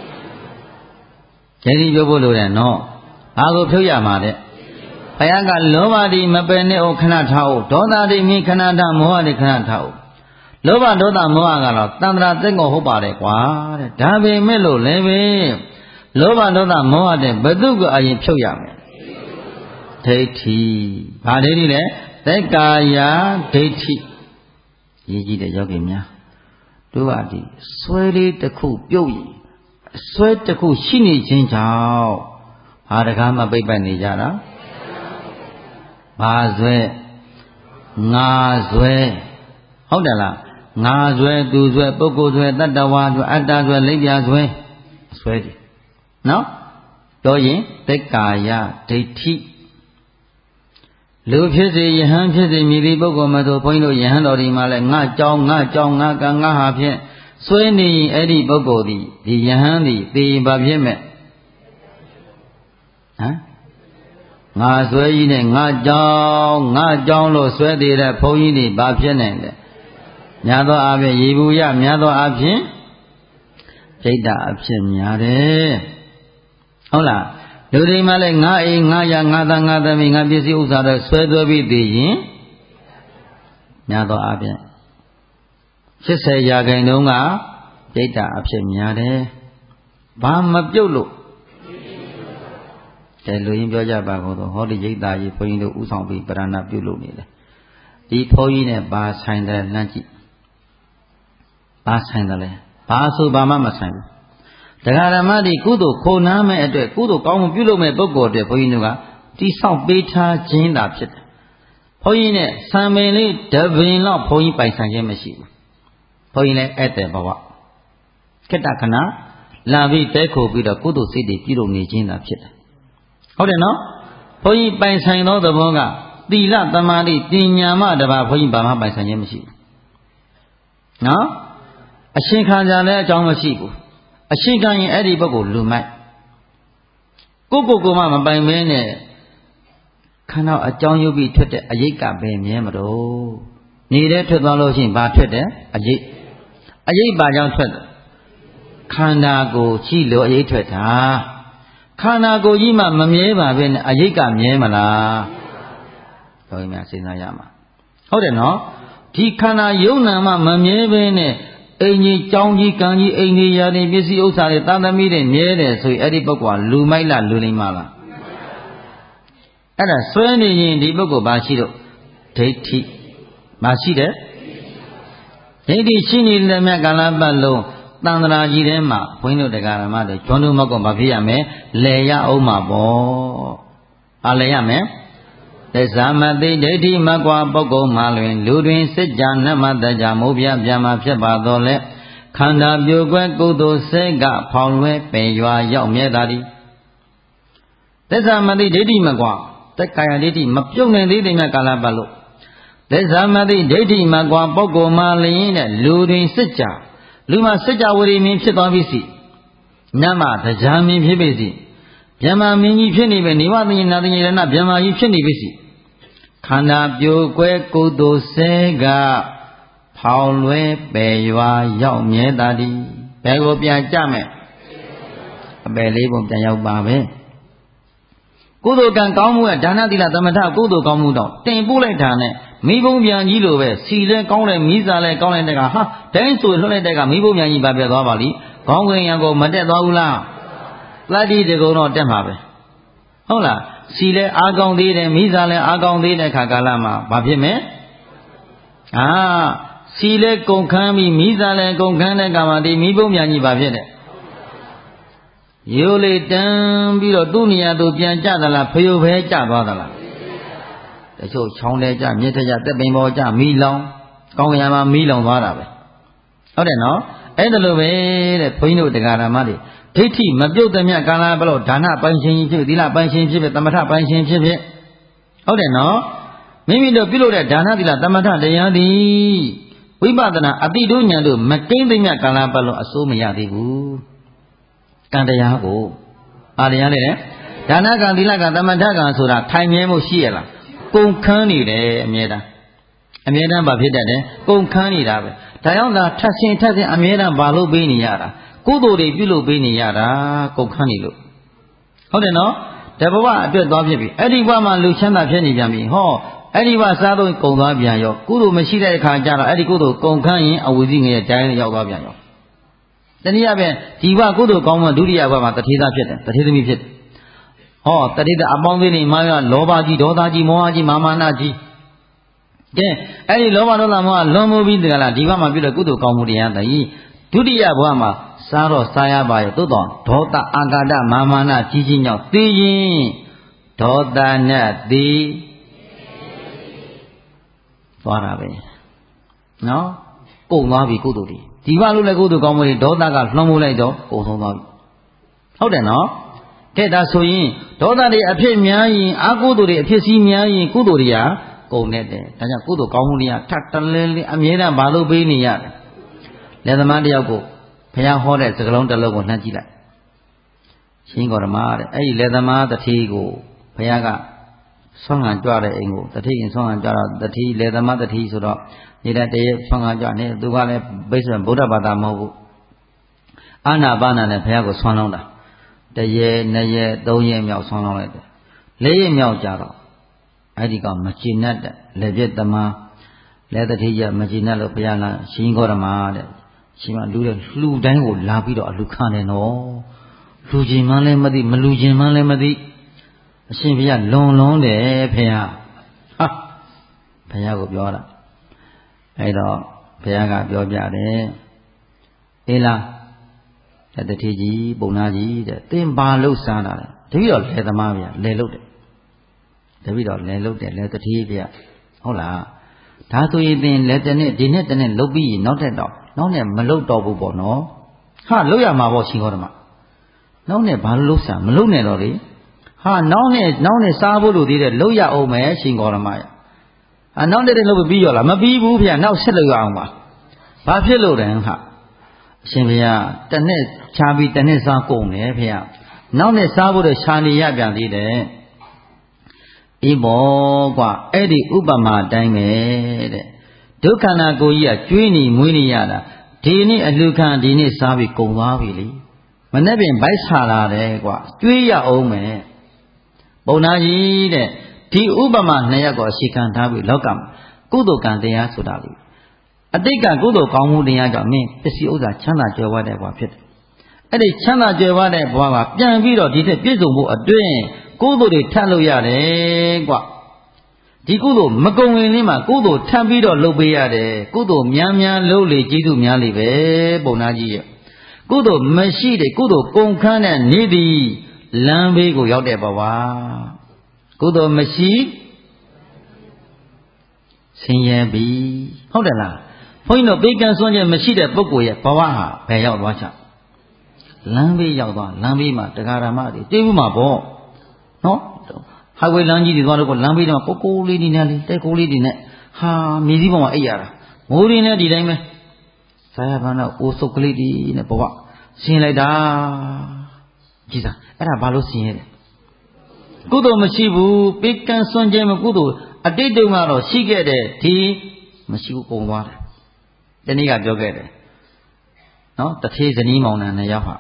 A: ဂျယ်ဒီပြုတ်ဖို့လိုတယ်နော်ဘာကိုဖြုတ်ရမှာတဲ့ဘုရားကလောဘတိမပယ်နဲ့ခဏထားအောင်ဒေါသတိမြင်ခဏထားမောဟတိခဏထားအောင်လောဘဒေါသမောဟကတော့တန္တရာသိက္ခာဟုတ်ပါတယ်ကွာတဲ့ဒါပေမဲ့လို့လည်းပဲလောဘဒေါသမောဟတဲ့ဘသူကအရင်ဖြုတ်ရမယ်ဒိဋ္ဌိဘာဒိဋ္ဌိလဲသက္ကာယဒိဋ္ဌိရေးကြည့်တဲ့ယောဂီများတို့ကဒီဆွဲလေးတစ်ခုပြုတ်ရင်ဆွဲတစ်ခုရှိနေခြင်းကြောင့်ဘာတကားမှပိတ်ပတ်နေကြတာဘာဆွဲငါဆွဲဟုတ်တယ်လားငါဆွဲသူဆွဲပုဂ္ဂိုလ်ဆွဲတတ္တဝါဆွဲအတ္တဆွဲလိပ်ပြဆွဲဆွဲတယ်နော်တော့ရင်သက္ကာယဒိဋ္ဌိလူဖြစ်စေယဟန်ဖြစ်စေမြည်သည့်ပုဂ္ဂိုလ်မဆိုဘုန်းကြီးတို့ယဟန်တော်ဒီမှာလဲငါကြောင်းငါကငါဟာဖြင့်ဆွဲနေရင်အဲ့ဒီပုဂ္ဂိုလ်သည်ဒီယဟန်သည်သိရင်ဘာဖြစ်မဲ့ဟမ်ငါဆွဲကြီးနဲ့ငါကြောင်းလို့ဆွဲသေးတဲ့ဘုန်းကြီးတွေဘာဖြစ်နိုင်လဲများသောအားဖြင့်ရေဘူးရများသောအားဖြင့်စိတ်ဓာတ်အဖြစ်များတယ်ဟုတ်လားလူတွေမှလည်းငါအိမ်ငါရငါသားငါသမီးငါပစ္စည်းဥစ္စာတွေဆွဲသွဲပြီးသိရင်များသောအားဖြင့်80ရာခိုင်နှုန်းကစိတ်ဓာတ်အဖြစ်များတယ်ဘာမပြုတ်လို့တဲ့လူရင်းပြောကြပါကုန်တော့ဟောဒီရိတ်သားကြီးဘုန်းကြီးတို့ဥဆောင်ပြီးပရဏပြုလုပ်နေတယ်ဒီဘုန်းကြီးနဲ့ဘာဆိုင်တယ်လမ်းကြည့်ဘာဆိုင်တယ်လဲဘာဆိုဘာမှမဆိုင်ဘူးတရားဓမ္မဒီကုသိုလ်ခုံနာမဲ့အတွက်ကုသိုလ်ကောင်းမှုပြုလုပ်မဲ့ပုဂ္ဂိုလ်အတွက်ဘုန်းကြီးတို့ကတိဆောက်ပေးထားခြင်းသာဖြစ်တယ်ဘဘုန်းကြီးနဲ့ဆံပင်လေးတပင်လောက်ဘုန်းကြီးပိုင်ဆိုင်ခြင်းမရှိဘူးဘုန်းကြီးလည်းဧည့်သည်ဘဝခေတ္တခဏလာပြီးတဲခိုပြီးတော့ကုသိုလ်စိတ်တွေပြုလုပ်နေခြင်းသာဖြစ်တယ်ဟုတ်တယ်နော်ဘုန်းကြီးပိုင်ဆိုင်သောသဘောကသီလသမာဓိပညာမှတပါဘုန်းကြီးဘာမှပိုင်ဆိုင်ခြင်းမရှိဘူးနော်အရှင်ခံကြလည်းအကြောင်းမရှိဘူးအရှင်ခံရင်အဲ့ဒီပုဂ္ဂိုလ်လူမိုက်ကိုမှမပိုင်မင်းနဲ့ခန္ဓာအကြောင်းရုပ်ပြီးထွက်တဲ့အရိပ်ကပဲမြဲမလို့နေတဲ့ထွက်သွားလို့ရှိရင်ဘာထွက်တယ်အရိပ်ပါကြောင့်ထွက်တယ်ခန္ဓာကိုယ်ရှိလို့အရိပ်ထွက်တာခန္ဓာကိုယ်ကြီးမှမမြဲပါပဲနဲ့အရိပ်ကမြဲမလားတော်ရင်များစဉ်းစားရမှာဟုတ်တယ်နော်ဒီခန္ဓာယုံနာမှမမြဲပဲနဲ့အိမ်ကြီးကြောင်းကြီးကံကြီးအိမ်ကြီးရာတွေပစ္စည်းဥစ္စာတွေသာသမီတွေမြဲတယ်ဆိုရင်အဲ့ဒီပုဂ္ဂိုလ်ကလူမိုက်လားလူလိမ္မာလားအဲ့ဒါဆွဲနေရင်ဒီပုဂ္ဂိုလ်ဘာရှိတော့ဒိဋ္ဌိမရှိတယ်ဒိဋ္ဌိရှိနေတဲ့မြတ်ကာလပတ်လုံးတန်ត្រာကြီးထဲမှာဘုန်းကြီးတို့တရားဓမ္မတွေကျွမ်းတို့မကောမဖြစ်ရမယ်လဲရအောင်မှာပေါ့အားလဲရမယ်သစ္စာမသိဒိဋ္ဌိမကွာပုဂ္ဂိုလ်မှလွင်လူတွင်စစ်ကြနမတကြမိုးပြပြမှာဖြစ်ပါတော့လေခန္ဓာပြိုကွဲကုသိုလ်စေကဖောင်လွဲပင်ရွာရောက်မြဲတာဒီသစ္စာမသိဒိဋ္ဌိမကွာသက်ကာယဒိဋ္ဌိမပြုတ်နိုင်သေးတဲ့မြတ်ကာလပတ်လို့သစ္စာမသိဒိဋ္ဌိမကွာပုဂ္ဂိုလ်မှလျင်တဲ့လူတွင်စစ်ကြလူမှာစစ်ကြဝရီမင်းဖြစ်သွားပြီစီနတ်မှာတရားမင်းဖြစ်ပြီစီဗျမမင်းကြီးဖြစ်နေပဲနေဝသိဉ္နာသိဉ္ရဏဗျမကြီးဖြစ်နေပြီစီခန္ဓာပြိုကွဲကုသိုလ်စေကဖောင်လွဲပယ်ရွာရောက်မြဲတာဒီဘယ်ကိုပြန်ကြမယ်အပယ်လေးပုံပြန်ရောက်ပါပဲကုသိုလ်ကံကောင်းမှုကဒါနသီလသမထကုသိုလ်ကောင်းမှုတော့တင်ပို့လိုက်တာနဲ့မိဘုံပြန်ကြီးလိုပဲစီလဲကောင်းတယ်မိစားလဲကောင်းလိုက်တဲ့ကဟာတိုင်းဆိုလွှတ်လိုက်တဲ့ကမိဘုံပြန်ကြီးပါပြသွားပါလိခေါင်းကင်ရံကိုမတက်သွားဘူးလားသတ္တိတကုံတော့တက်မှာပဲဟုတ်လားစီလဲအားကောင်းသေးတယ်မိစားလဲအားကောင်းသေးတဲ့ခါကာလမှာဘာဖြစ်မလဲစီလဲကုန်ခန်းပြီးမိစားလဲကုန်ခန်းတဲ့ကမှာဒီမိဘုံပြန်ကြီးဘာဖြစ်တယ်ရိုးလေတန်းပြီးတော့သူ့နေရာသူပြန်ကြသလားဖယိုဖဲကြသွားသလားတချို့ချောင်းလဲကြမြစ်ထကြတက်ပင်ပေါ်ကြမီလောင်ကောင်းရံမှာမီလောင်သွားတာပဲဟုတ်တယ်နော်အဲ့ဒါလိုပဲတဲ့ဘုန်းကြီးတို့တရားဓမ္မတွေဒိဋ္ဌိမပြုတ်တဲ့မြတ်ကာလဘလို့ဒါနပိုင်ရှင်ဖြစ်သီလပိုင်ရှင်ဖြစ်သမထပိုင်ရှင်ဖြစ်ဟုတ်တယ်နော်မိမိတို့ပြုလုပ်တဲ့ဒါနသီလသမထတရားသည်ဝိပဿနာအတိတို့ဉာဏ်တို့မကိမ့်တဲ့မြတ်ကာလဘလို့အစိုးမရသေးဘူးကံတရားကိုအားတရားလေဒါနကံသီလကံသမထကံဆိုတာထိုင်မြဲမှုရှိရလားကုန်ခန်းနေတယ်အမြဲတမ်းဘာဖြစ်တတ်တယ်ကုန်ခန်းနေတာပဲဒါကြောင့်သာထပ်ဆင်းအမြဲတမ်းဘာလို့ပေးနေရတာကုသိုလ်တွေပြုလုပ်ပေးနေရတာကုန်ခန်းနေလို့ဟုတ်တယ်နော်တဘဝအတွက်သွားဖြစ်ပြီအဲ့ဒီဘဝမှာလူချမ်းသာဖြစ်နေပြန်ပြီဟောအဲ့ဒီဘဝစားသုံးကုန်သွားပြန်ရောကုသိုလ်မရှိတဲ့အခါကျတော့အဲ့ဒီကုသိုလ်ကုန်ခန်းရင်အဝိဇ္ဇငရဲ့တိုင်းရောက်သွားပြန်ရောတနည်းအားဖြင့်ဒီဘကုသိုလ်ကောင်းမှဒုတိယဘမှာတထေသားဖြစ်တယ်တထေသမီးဖြစ်တယ်ဟောတတိတအပေါင်းသေးနေမှာလောဘကြီးဒေါသကြီးမောဟကြီးမာမာနကြီးကဲအဲ့ဒီလောဘဒေါသမောဟလွန်မှုပြီးတကလားဒီဘမှာပြုတဲ့ကုသိုလ်ကောင်းမှုတရားတည်းဒုတိယဘဝမှာစားတော့စားရပါရဲ့သို့တော်ဒေါသအာဃာတမာမာနကြီးကြီးညောင်းသိရင်ဒေါသနဲ့သိသွားတာပဲနော်ကုန်သွားပြီကုသိုလ်တွေဒီဘလို့လည်းကုသိုလ်ကောင်းမှုတွေဒေါသကလွန်မှုလိုက်တော့ကုန်ဆုံးသွားပြီဟုတ်တယ်နော်တဲ့ဒါဆိုရင်ဒေါသတွေအဖြစ်များရင်အာကုသိုလ်တွေအဖြစ်စီးများရင်ကုသိုလ်တွေကကုန်နေတယ်ဒါကြောင့်ကုသိုလ်ကောင်းမှုတွေကထပ်တလဲလဲအမြဲတမ်းဘာလို့ပေးနေရတယ်လက်သမားတယောက်ကိုဘုရားဟောတဲ့စကားလုံးတစ်လုံးကိုနှမ်းကြည့်လိုက်ရှင်ဂေါရမတဲ့အဲ့ဒီလက်သမားတတိကိုဘုရားကဆွမ်းခံကြွတဲ့အိမ်ကိုတတိရင်ဆွမ်းခံကြတော့တတိလက်သမားတတိဆိုတော့နေတဲ့တည်းဆွမ်းခံကြနေသူကလည်းဘိစ္ဆံဗုဒ္ဓဘာသာမဟုတ်ဘူးအာနာပါနာနဲ့ဘုရားကိုဆွမ်းလောင်းတာတရေနှစ်ရေသုံးရေမြောက်ဆွမ်းလောင်းလိုက်တယ်လေးရေမြောက်ကြတော့အဲ့ဒီကောင်မကြည်နပ်တဲ့လက်ပြတ်သမားလက်တတိရမကြည်နပ်လို့ဘုရားကရှင်ဂေါရမတဲ့ရှင်မလူတဲ့လှူတိုင်းကိုလာပြီးတော့အလူခံတယ်နော်လူချင်းမှလည်းမသိမလူချင်းမှလည်းမသိအရှင်ဘုရားလွန်တယ်ဘုရားဟာဘုရားကိုပြောတာအဲ့တော့ဘုရားကပြောပြတယ်အေးလားတတိကြီးပုံနာကြီးတဲ့သင်ပါလို့စားတာလေတပည့်တော်လယ်သမားဗျာလယ်လုပ်တယ်တပည့်တော်လယ်လုပ်တယ်လယ်တတိဗျာဟုတ်လားဒါဆိုရင်သင်လက်တနဲ့ဒီနဲ့တနဲ့လုတ်ပြီးနောက်ထပ်တော့နောက်နဲ့မလုတ်တော့ဘူးပေါ့နော်ဟာလုတ်ရမှာပေါ့ရှင်ဟောဓမ္မနောက်နဲ့ဘာလို့လုတ်ဆံမလုတ်နဲ့တော့လေဟာနောက်နဲ့စားဖို့လို့သေးတယ်လုတ်ရအောင်မယ်ရှင်ဟောဓမ္မရဲ့နောက်နဲ့လုတ်ပြီးရောလားမပြီးဘူးဖေနောက်ဆက်လုတ်ရအောင်ပါဘာဖြစ်လို့လဲဟာအရှင်ဘုရားတနဲ့ခြားပြီးတနဲ့စားကုန်တယ်ဖေနောက်နဲ့စားဖို့တော့ခြားနေရပြန်သေးတယ်အေးဘောကွာအဲ့ဒီဥပမာအတိုင်းပဲတဲ့ဒုက္ခနာကိုကြီးကကျွေးနေမွေးနေရတာဒီနေ့အလှခံဒီနေ့စားပြီးကုန်သွားပြီလေမနေ့ပြင်ဗိုက်ဆာလာတယ်ကွာကျွေးရအောင်မယ်ပုံနာကြီးတဲ့ဒီဥပမာနှစ်ရပ်ကိုအရှိခံထားပြီးလောကမှာကုသိုလ်ကံတရားဆိုတာလေအတိတ်ကကုသိုလ်ကောင်းမှုတရားကြောင့်မင်းပစ္စည်းဥစ္စာချမ်းသာကြွယ်ဝတဲ့ဘဝဖြစ်တယ်အဲ့ဒီချမ်းသာကြွယ်ဝတဲ့ဘဝကပြန်ပြီးတော့ဒီထက်ပြည့်စုံဖို့အတွင်းကုသိုလ်တွေထပ်လို့ရတယ်ကွဒီကုသိုလ်မကုံဝင်လေးမှာကုသိုလ်ထပ်ပြီးတော့လုပ်ပေးရတယ်ကုသိုလ်များများလုပ်လေကျေးဇူးများလေပဲပုံနာကြီးရဲ့ကုသိုလ်မရှိတဲ့ကုသိုလ်ကုန်ခန်းတဲ့နေသည်လမ်းဘေးကိုရောက်တဲ့ဘဝကုသိုလ်မရှိဆင်းရဲပြီဟုတ်တယ်လားဘုန်းကြီးတို့ပေကံစွန့်ခြင်းမရှိတဲ့ပုဂ္ဂိုလ်ရဲ့ဘဝဟာဘယ်ရောက်သွားချလမ်းဘေးရောက်သွားလမ်းဘေးမှာတရားဓမ္မတွေတေးဘူးမှာပေါ့နော်ဟာဝေးလမ်းကြီးတွေသွားလို့လမ်းဘေးတော့ကိုလေးနေနဲ့လေတဲကိုလေးတွေနဲ့ဟာမြေစည်းပေါ်မှာအိပ်ရတာမိုးရင်းနဲ့ဒီတိုင်းပဲဇာယဘာနာအိုးစုပ်ကလေးတွေနဲ့ဘဝဆင်းလိုက်တာကြည်စားအဲ့ဒါဘာလို့ဆင်းရဲလဲကုသိုလ်မရှိဘူးပေကံစွန့်ခြင်းမကုသိုလ်အတိတ်တုန်းကတော့ရှိခဲ့တယ်ဒီမရှိဘူးကုန်သွားတယ်တနေ့ကပြောခဲ့တယ်နော်တထေးဇနီးမောင်နှံ2ယောက်ဟာ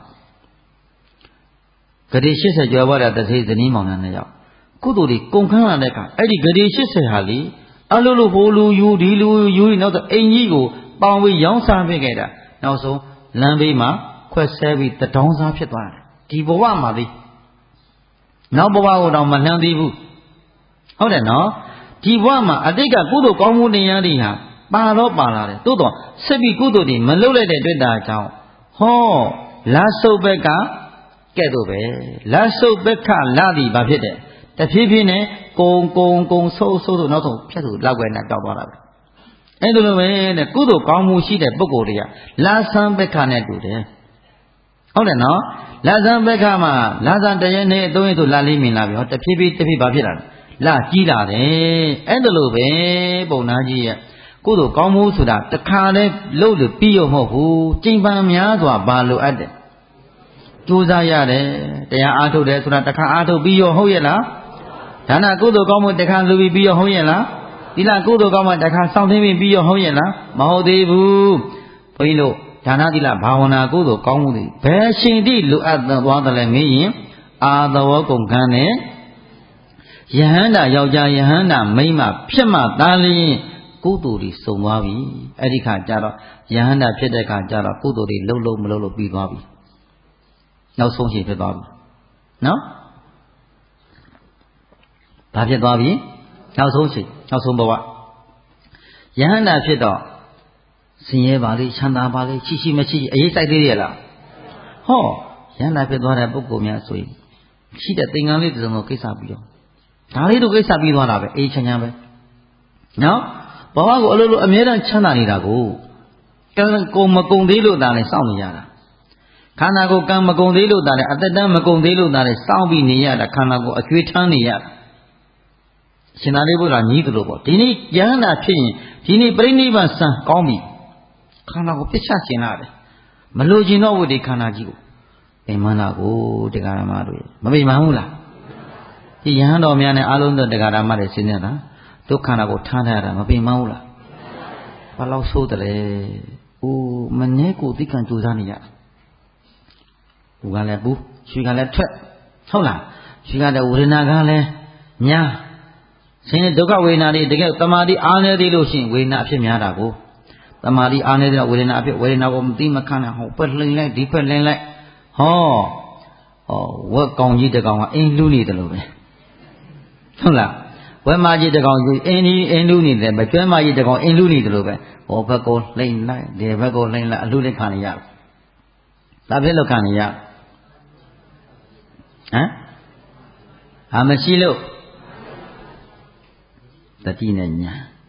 A: ဂတိ80ကျော်သွားတဲ့တထေးဇနီးမောင်နှံ2ယောက်ကုသိုလ်တွေကုန်ခန်းလာတဲ့အခါအဲ့ဒီဂတိ80ဟာလေအလိုလိုဟိုလူယူဒီလူယူနောက်တော့အိမ်ကြီးကိုပေါင်ပြီးရောင်းစားပေးခဲ့တာနောက်ဆုံးလမ်းဘေးမှာခွက်ဆဲပြီးတထောင်းစားဖြစ်သွားတယ်ဒီဘဝမှာလေနောက်ဘဝကိုတော့မလှမ်းသေးဘူးဟုတ်တယ်နော်ဒီဘဝမှာအတိတ်ကကုသိုလ်ကောင်းမှုတရားတွေဟာပါတော့ပါလာတယ်သို့တော့ဆက်ပြီးကုသိုလ်တွေမလုပ်လိုက်တဲ့တွေ့တာကြောင့်ဟောလာဆုပ်ဘက်ကကဲ့သို့ပဲလာဆုပ်ဘက်ကလာသည်ဘာဖြစ်တယ်တဖြည်းဖြည်းနဲ့ကုံဆိုးဆိုးနောက်ဆုံးဖြတ်သူလောက်ွယ်နဲ့တောက်သွားတာပဲအဲ့လိုလိုပဲတဲ့ကုသိုလ်ကောင်းမှုရှိတဲ့ပုဂ္ဂိုလ်တွေကလာဆန်းဘက်ကနဲ့တူတယ်ဟုတ်တယ်နော်လာဆန်းဘက်ကမှာလာဆန်းတရက်နဲ့သုံးရက်ဆိုလာလေးမြင်လာပြီဟောတဖြည်းဖြည်းဘာဖြစ်လာလဲလာကြီးလာတယ်အဲ့လိုပဲပုံနာကြီးရဲ့ကုသိုလ်ကောင်းမှုဆိုတာတခါလဲလို့ပြီးရောမဟုတ်ဘူးကျင့်ပန်းများစွာပါလို့အပ်တယ်ကြိုးစားရတယ်တရားအားထုတ်တယ်ဆိုတာတခါအားထုတ်ပြီးရောဟုတ်ရဲ့လားဒါနကုသိုလ်ကောင်းမှုတခါလူပြီးရောဟုတ်ရဲ့လားသီလကုသိုလ်ကောင်းမှုတခါစောင့်သိပြီးရောဟုတ်ရဲ့လားမဟုတ်သေးဘူးဘုန်းကြီးတို့ဒါနသီလဘာဝနာကုသိုလ်ကောင်းမှုတွေဘယ်ရှင်တိလိုအပ်သွားတယ်လဲမင်းရင်အာသဝကုန်ခန်းနဲ့ယဟန္တာယောက်ျားယဟန္တာမိန်းမဖြစ်မှသားလျင်ကုသိုလ်တွေစုံသွားပြီအဲ့ဒီခါကျတော့ယဟန္တာဖြစ်တဲ့ခါကျတော့ကုသိုလ်တွေလှုပ်မလှုပ်ပြီးသွားပြီနောက်ဆုံးချိန်ဖြစ်သွားပြီနော်ဘာဖြစ်သွားပြီနောက်ဆုံးချိန်နောက်ဆုံးဘဝယဟန္တာဖြစ်တော့ဆင်းရဲပါလေချမ်းသာပါလေရှိမရှိအရေးစိုက်သေးရလားဟောယဟန္တာဖြစ်သွားတဲ့ပုဂ္ဂိုလ်များဆိုရင်ရှိတဲ့သင်္ကန်းလေးတစ်စုံကိုကိစ္စပြီးတော့ဒါလေးတို့ကိစ္စပြီးသွားတာပဲအေးချမ်းချမ်းပဲနော်ဘဝကိုအလိုလိုအမြဲတမ်းချမ်းသာနေတာကိုကံကုန်မကုန်သေးလို့ဒါလည်းစောင့်နေရတာခန္ဓာကိုယ်ကံမကုန်သေးလို့ဒါလည်းအသက်တမ်းမကုန်သေးလို့ဒါလည်းစောင့်ပြီးနေရတာခန္ဓာကိုယ်အကျွေးထမ်းနေရတာရှင်သာရိပုတ္တရာညီးသလိုပေါ့ဒီနေ့ယဟန္တာဖြစ်ရင်ဒီနေ့ပြိဋိဘံစံကောင်းပြီခန္ဓာကိုယ်ပြစ်ချခြင်းလာတယ်မလိုချင်တော့ဘူးဒီခန္ဓာကြီးကိုအိမ်မန္တာကိုတရားဓမ္မတို့မပိမှန်ဘူးလားဒီယဟန်တော်များနဲ့အားလုံးသောတရားဓမ္မတွေရှင်းနေတာဒုက္ခနာကိုထားထားရတာမပိမှန်ဘူးလားဘာလို့ဆိုးတယ်လဲမနေကိုသိကံကြိုးစားနေရဘူကလည်းဘူးရွှေကလည်းထွက်ဟုတ်လားရွှေကလည်းဝေဒနာကလည်းညာဆင်းရဲဒုက္ခဝေဒနာတွေတကယ်တမာတိအားနေသေးလို့ရှိရင်ဝေဒနာအဖြစ်များတာကိုတမာတိအားနေတဲ့ဝေဒနာအဖြစ်ဝေဒနာကိုမသိမခံနိုင်ဟောပက်လှိမ့်လိုက်ဒီဖက်လှိမ့်လိုက်ဟောဝက်ကောင်ကြီးတကောင်ကအင်းလူးနေတယ်လို့ပဲဟုတ်လားဝက်မကြီးတကောင်ကြီးအင်းလူးနေတယ်ပဲကျွဲမကြီးတကောင်အင်းလူးနေတယ်လို့ပဲဟောဘက်ကိုလှိမ့်လိုက်ဒီဘက်ကိုလှိမ့်လိုက်အလူးလေးခံနေရဒါဖြစ်လို့ခံနေရဟမ်မရှိလို့တတိနဲ့ညာ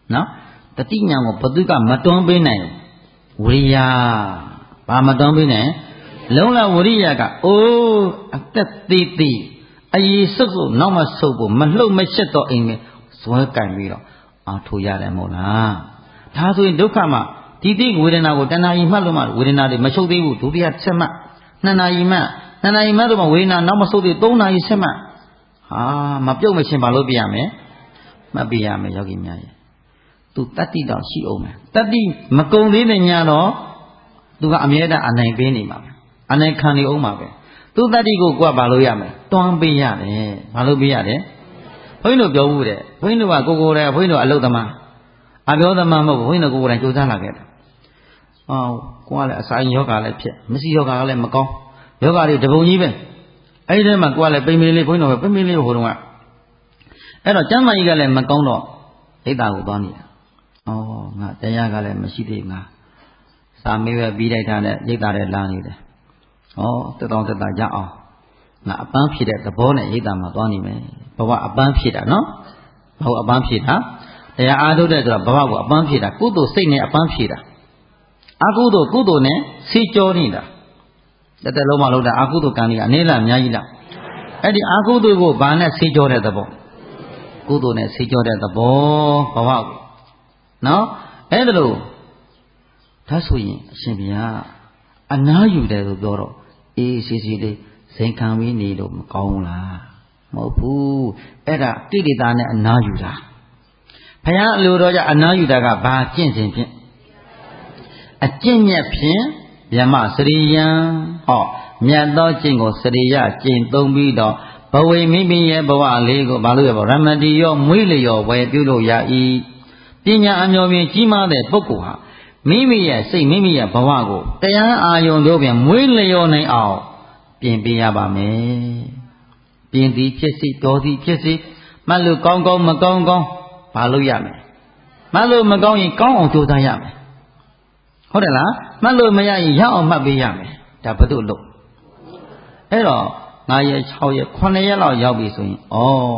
A: နော်တတိညာကိုဘသူကမတွန်းပေးနိုင်ဝိရိယဘာမတွန်းပေးနိုင်လုံးလဝိရိယကအိုးအသက်သေးသေးအရေးစုပ်စုပ်နောက်မှဆုပ်ဖို့မလှုပ်မရှက်တော့အိမ်နဲ့ဇွဲကင်ပြီးတော့အာထိုးရတယ်မဟုတ်လားဒါဆိုရင်ဒုက္ခမှာဒီတိဝေဒနာကိုတဏှာကြီးမှတ်လို့မှဝေဒနာတွေမရှုပ်သေးဘူးဒုတိယဆက်မှတ်2 နာရီမှတော့ဝေဒနာနောက်မဆုပ်သေး3 နာရီဆက်မှတ်ဟာမပြုတ်မချင်းဘာလို့ပြရမလဲမှတ်ပြရမယ်ယောဂီများရဲ့သူတတ္တိတော့ရှိအောင်မယ်တတ္တိမကုံသေးတဲ့ညာတော့သူကအမြဲတမ်းအနိုင်ပေးနေမှာပဲအနိုင်ခံနေအောင်မှာပဲသူတတ္တိကိုကိုကဘာလို့ရမလဲတွန်းပေးရတယ်ဘာလို့ပေးရတယ်ဘုန်းကြီးတို့ပြောဘူးတဲ့ဘုန်းကြီးတို့ကကိုယ်တည်းဘုန်းကြီးတို့အလုတ်သမားအပြောသမားမဟုတ်ဘူးဘုန်းကြီးတို့ကိုယ်တိုင်ကြိုးစားလာခဲ့တယ်ကိုကလည်းအစာရင်ယောဂလည်းဖြစ်မရှိယောဂကလည်းမကောင်းယောဂတွေတပုံကြီးပဲအဲ့ဒီထဲမှာကိုကလည်းပိမ့်ပိမ့်လေးဘုန်းကြီးတို့ပိမ့်ပိမ့်လေးဟိုတုန်းကအဲ့တော့ကျမ်းမာကြီးကလည်းမကောင်းတော့ဒိဋ္ဌာကိုသွားနေတာငါတရားကလည်းမရှိသေးငါစာမေးပဲပြီးလိုက်တာနဲ့ဒိဋ္ဌာတွေလာနေတယ်တက်တောင်းတက်တာရအောင်ငါအပန်းဖြေတဲ့သဘောနဲ့ဒိဋ္ဌာမှာသွားနေမယ်ဘဝအပန်းဖြေတာနော်ဘဝအပန်းဖြေတာတရားအားထုတ်တဲ့ဆိုတာဘဝကိုအပန်းဖြေတာကုသိုလ်စိတ်နဲ့အပန်းဖြေတာအကုသိုလ်နဲ့ဆေးကြောနေတာတက်လုံးမလို့တာအကုသိုလ်ကံကြီးအနေလားအများကြီးလားအဲ့ဒီအကုသိုလ်ကိုဘာနဲ့ဆေးကြောတဲ့သဘောကုသိုလ်နဲ့ဆေးကြောတဲ့သဘောဘဝကိုနော်အဲ့ဒါလို့ဒါဆိုရင်အရှင်ဘုရားအနားယူတယ်လို့ပြောတော့အေးစီစီလေးဇင်ခံပြီးနေလို့မကောင်းလားမဟုတ်ဘူးအဲ့ဒါကိလေသာနဲ့အနားယူတာဘုရားအလိုတော်ကြအနားယူတာကဘာကျင့်ခြင်းဖြင့်အကျင့်မြတ်ဖြင့်ဗျမစရိယံမြတ်သောကျင့်ကိုစရိယကျင့်သုံးပြီးတော့ဘဝိမိမိရဲ့ဘဝလေးကိုဘာလို့ရပါရမတိရောမွေးလျော်ဝယ်ပြုလို့ရ၏ပညာအမျိုးမျိုးကြီးမားတဲ့ပုဂ္ဂိုလ်ဟာမိမိရဲ့စိတ်မိမိရဲ့ဘဝကိုတရားအာယုံတို့ပြန်မွေးလျော်နိုင်အောင်ပြင်ပေးရပါမယ်ပြင်သည်ဖြစ်စီတော်သည်ဖြစ်စီမှတ်လို့ကောင်းကောင်းမကောင်းကောင်းဘာလို့ရမယ်မှတ်လို့မကောင်းရင်ကောင်းအောင်ကြိုးစားရမယ်ဟုတ်တယ်လားမှတ်လို့မရရင်ရအောင်မှတ်ပေးရမယ်ဒါဘု து လို့အဲ့တော့9 ရက်6 ရက်9 ရက်လောက်ရောက်ပြီဆိုရင်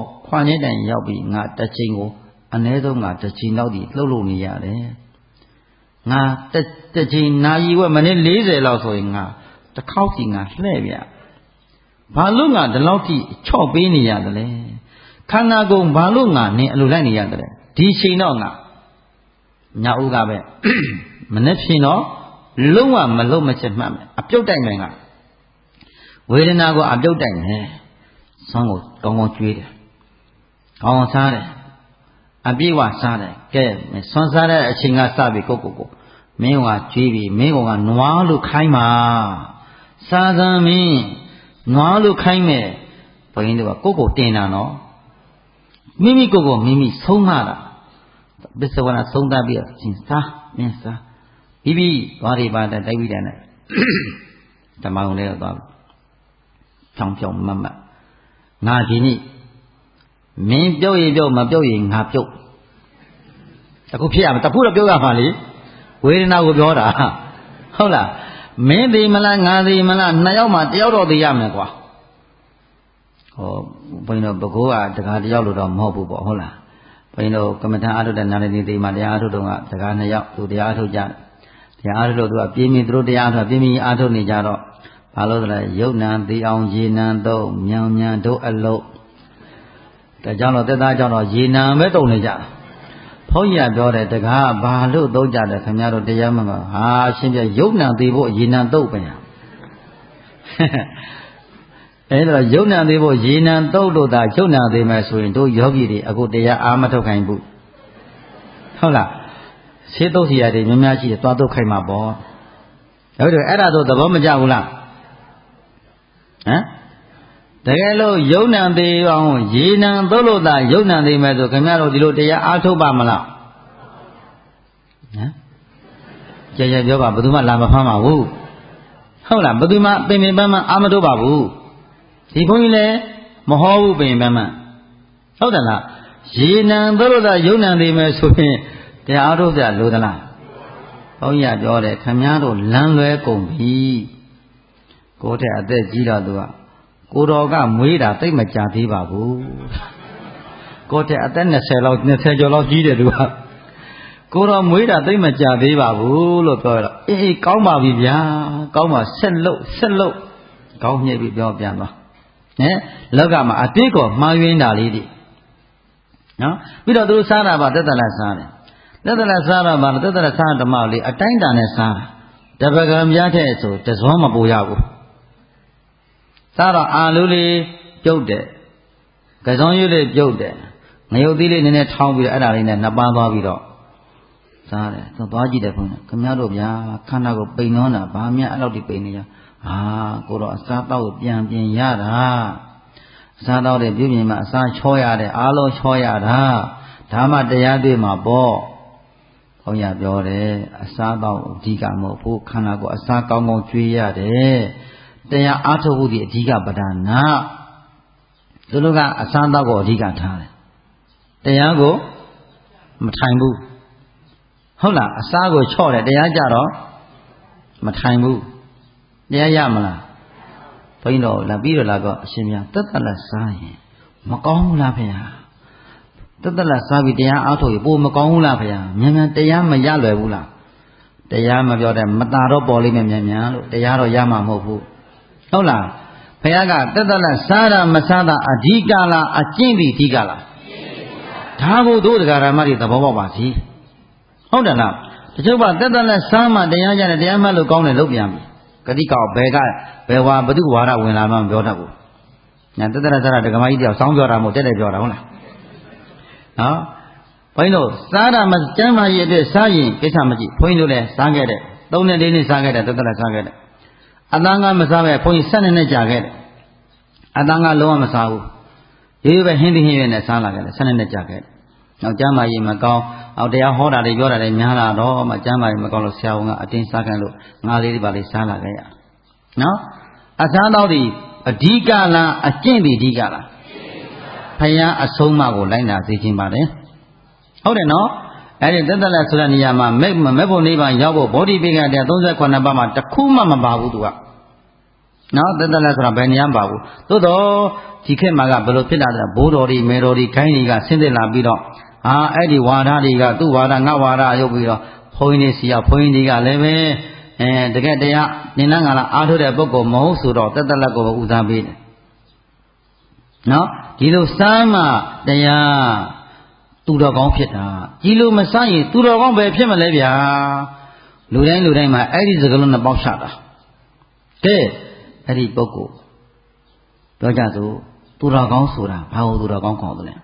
A: 9 ရက်တိုင်ရောက်ပြီငါတစ်ချိန်ကိုအနည်းဆုံးငါတစ်ချိန်လောက်ဒီလှုပ်လို့နေရတယ်ငါတစ်ချိန်နာရီဝက်မိနစ်40လောက်ဆိုရင်ငါတစ်ခေါက်စီငါလှည့်ပြဘာလို့ငါဒီလောက်ထိချော့ပေးနေရတယ်လဲခန္ဓာကိုယ်ဘာလို့ငါနင်းအလိုလိုက်နေရတယ်လဲဒီချိန်တော့ငါညဥ်ကပဲမနေ့ဖြစ်တော့လုံးဝမလုံးမချက်မှတ်မယ်အပြုတ်တိုက်မယ်ငါဝေဒနာကိုအပြုတ်တိုက်မယ်ဆွမ်းကိုကောင်းကောင်းကျွေးတယ်ကောင်းကောင်းစားတယ်အပြည့်ဝစားတယ်ကဲဆွမ်းစားတဲ့အချိန်ကစပြီကိုမင်းကကျွေးပြီမင်းကနွားလို့ခိုင်းပါစားကံမင်းနွားလို့ခိုင်းမယ်ဘုရင်တို့ကကိုတင်တာနော်မိမိကိုမိမိဆုံးမတာပစ္စဝနာဆုံးသတ်ပြီးတော့ရှင်စားမင်းစားပြီးသွားရိပါဒတိုက်ပြီးတယ်နဲ့ဓမ္မုံလေးတော့သွားချောင်းပြောင်းမတ်ငါဒီနေ့မင်းပြုတ်ရင်ပြုတ်မပြုတ်ရင်ငါပြုတ်အခုဖြစ်ရမှာတခုတော့ပြုတ်ရမှာလေဝေဒနာကိုပြောတာဟုတ်လားမင်းသိမလားငါသိမလားနှစ်ယောက်မှတယောက်တော့သိရမယ်ကွာဘုန်းကြီးတို့ဘကိုးကတကားတယောက်လို့တော့မဟုတ်ဘူးပေါ့ဟုတ်လားဘုန်းကြီးတို့ကမ္မထာအားထုတ်တဲ့နာရဏီသိမှတရားအားထုတ်တော့ကတကား2ယောက်သူတရားအားထုတ်ကြတရားအားထုတ်လို့သူကပြင်းပြင်းသူတို့တရားအားထုတ်ပြင်းပြင်းအားထုတ်နေကြတော့ဘာလို့လဲယုတ်နံသိအောင်ရေနံတော့မြောင်မြန်တို့အလုတ်ဒါကြောင့်တော့သက်သားကြောင့်တော့ရေနံပဲတုံနေကြဘုန်းကြီးကပြောတယ်တကားဘာလို့သုံးကြတယ်ခင်ဗျားတို့တရားမမှာဟာရှင်းပြယုတ်နံသိဖို့ရေနံတုတ်ပဲအဲ့တော့ယုတ်နံသိဖို့ရေနံတုတ်လို့သာယုတ်နံသိမယ်ဆိုရင်တို့ယောဂီတွေအခုတရားအားမထုတ်ခိုင်းဘူးဟုတ်လားဆေးတုတ်စီရတယ်များများရှိတယ်သွားတုတ်ခိုင်းမှာပေါ့ဟုတ်တယ်အဲ့ဒါတော့သဘောမကျဘူးလားဟမ်တကယ်လို့ယုံနံသေးအောင်ရေနံသုတ်လို့သာယုံနံသေးမယ်ဆိုခင်ဗျားတို့ဒီလိုတရားအားထုတ်ပါမလားဟမ်ကြည်ကြပြောပါဘယ်သူမှလာမဖမ်းပါဘူးဟုတ်လားဘယ်သူမှပင်ပန်းပန်းအားမထုတ်ပါဘူးဒီဘုန်းကြီးလည်းမဟောဘူးပင်ပန်းပန်းဟုတ်တယ်လားရေနံသုတ်လို့သာယုံနံသေးမယ်ဆိုရင်တရားအားထုတ်ကြလို့သလားဘုန်းကြီးကပြောတယ်ခင်ဗျားတို့လမ်းလွဲကုန်ပြီကိုယ့်တဲ့အသက်ကြီးတော့သူကကိုတော်ကမွေးတာတိတ်မကြသေးပါဘူးကိုယ့်တဲ့အသက်20လောက်20ကျော်လောက်ကြီးတယ်သူကကိုတော်မွေးတာသိမကြသေးပါဘူးလို့ပြောရတော့အေးကောင်းပါပြီဗျာကောင်းပါဆက်လို့ကောင်းညှိပြီးပြောပြန်သွားလောကမှာအတိတ်ကိုမှားယွင်းတာလေးတွေနော်ပြီးတော့သူတို့စားတာပါတက်တလက်စားတယ်တက်တလက်စားတော့ပါတက်တလက်စားဓမ္မလေးအတိုင်းတန်နဲ့စားတပကံပြားတဲ့ဆိုတစွန်းမပူရဘူးစားတော့အာလူလေးပြုတ်တယ်ကစုံရွလေးပြုတ်တယ်ငရုတ်သီးလေးနည်းနည်းထောင်းပြီးတော့အဲ့ဒါလေးနဲ့နှစ်ပန်းသွားပြီးတော့စားတယ်သွားကြည့်တယ်ဘုန်းကြီးခင်ဗျားတို့ဗျာခန္ဓာကိုပိန်နှောတာဘာမှအဲ့လောက်ထိပိန်နေကြကိုတော့အစားတော့ပြန်ပြင်ရတာအစားတော့တဲ့ပြုပြင်မှာအစားချောရတယ်အားလုံးချောရတာဒါမှတရားတွေ့မှာပေါ့ဘုန်းကြီးပြောတယ်အစားတော့အဓိကမဟုတ်ဘူးခန္ဓာကိုအစားကောင်းကောင်းကျွေးရတယ်တရားအားထုတ်ဖို့ဒီအဓိကပဒနာသူတို့ကအစားတော့ကိုအဓိကထားတယ်တရားကိုမထိုင်ဘူးဟုတ်လားအစားကိုချော့တယ်တရားကြတော့မထိုင်ဘူးတရားရမလားဘုန်းကြီးတို့လာပြီးတော့လာတော့အရှင်မြတ်တက်တက်လက်စားရင်မကောင်းဘူးလားဖေဟာတက်တက်လက်စားပြီးတရားအားထုတ်ရင်ပိုမကောင်းဘူးလားဖေဟာမြန်မြန်တရားမရလွယ်ဘူးလားတရားမပြောတဲ့မတာတော့ပေါ်လိမ့်မယ်မြန်မြန်လို့တရားတော့ရမှာမဟုတ်ဘူးဟုတ်လားဖေဟာကတက်တက်လက်စားတာမစားတာအဓိကလားအကျင့်ပြီးအဓိကလားဒါကိုတို့တရားဓမ္မတွေသဘောပေါက်ပါစီဟုတ်တယ်လားတချို့ကတက်တက်လက်စားမှတရားရတယ်တရားမှလို့ကောင်းတယ်လုပ်ပြန်ပြီဂတိကောက်ဘယ်ဝါဘု து ဝါဒဝင်လာမှမပြောတတ်ဘူးညာတက်တက်လက်စားတာဒကမကြီးတယောက်စောင်းပြောတာမဟုတ်တက်တယ်ပြောတာဟုတ်လားနော်ဘုန်းကြီးတို့စားတာမကျမ်းမာရေးအတွက်စားရင်ကိစ္စမကြည့်ဘုန်းကြီးတို့လည်းစားခဲ့တဲ့3နှစ်4နှစ်စားခဲ့တဲ့တက်တက်လက်စားခဲ့တဲ့အတန်းကမစားပဲဘုန်းကြီး7နှစ်ကြာခဲ့တယ်အတန်းကလုံးဝမစားဘူးရိုးရိုးပဲဟင်းသီးဟင်းရွက်နဲ့စားလာခဲ့တယ်7နှစ်ကြာခဲ့တယ်နောက်ကျမ်းမာရေးမကောင်းအောင်တရားဟောတာတွေပြောတာတွေများလာတော့မှကျမ်းမာရေးမကောင်းလို့ဆရာဝန်ကအတင်းစားခိုင်းလို့ငါးလေးတွေပါလေးစားလာခဲ့ရနော်အစားတော့ဒီအဓိကလားအကျင့်ဒီအဓိကလားဖယားအဆုံးအမကိုလိုက်နာစေခြင်းပါတယ်ဟုတ်တယ်နော်အဲ့ဒီသက်သက်လက်ဆိုတဲ့နေရာမှာမဲ့ဖို့နိဗ္ဗာန်ရောက်ဖို့ဗောဓိပိကတဲ့38ပါးမှာတစ်ခုမှမပါဘူးသူကနော်သက်သက်လက်ဆိုတာဘယ်နေရာမပါဘူးသို့တော့ဒီခေတ်မှာကဘယ်လိုဖြစ်လာလဲဘိုးတော်တွေမေတော်တွေခိုင်းတွေကဆင်းသက်လာပြီးတော့အဲ့ဒီဝါဒတွေကသူ့ဝါဒငါဝါဒရုပ်ပြီးတော့ဘုန်းကြီးတွေစီကဘုန်းကြီးတွေကလည်းပဲတကယ်တရားနင်္လန်းကလာအားထုတ်တဲ့ပုဂ္ဂိုလ်မဟုတ်ဆိုတော့တက်တက်လက်ကိုပဲဦးစားပေးတယ်နော်ဒီလိုစမ်းမှတရားသူတော်ကောင်းဖြစ်တာဒီလိုမစမ်းရင်သူတော်ကောင်းပဲဖြစ်မလဲဗျာလူတိုင်းမှာအဲ့ဒီစကားလုံးနဲ့ပေါက်ချတာကဲအဲ့ဒီပုဂ္ဂိုလ်ပြောကြစို့သူတော်ကောင်းဆိုတာဘာလို့သူတော်ကောင်းခေါ်တယ်လဲ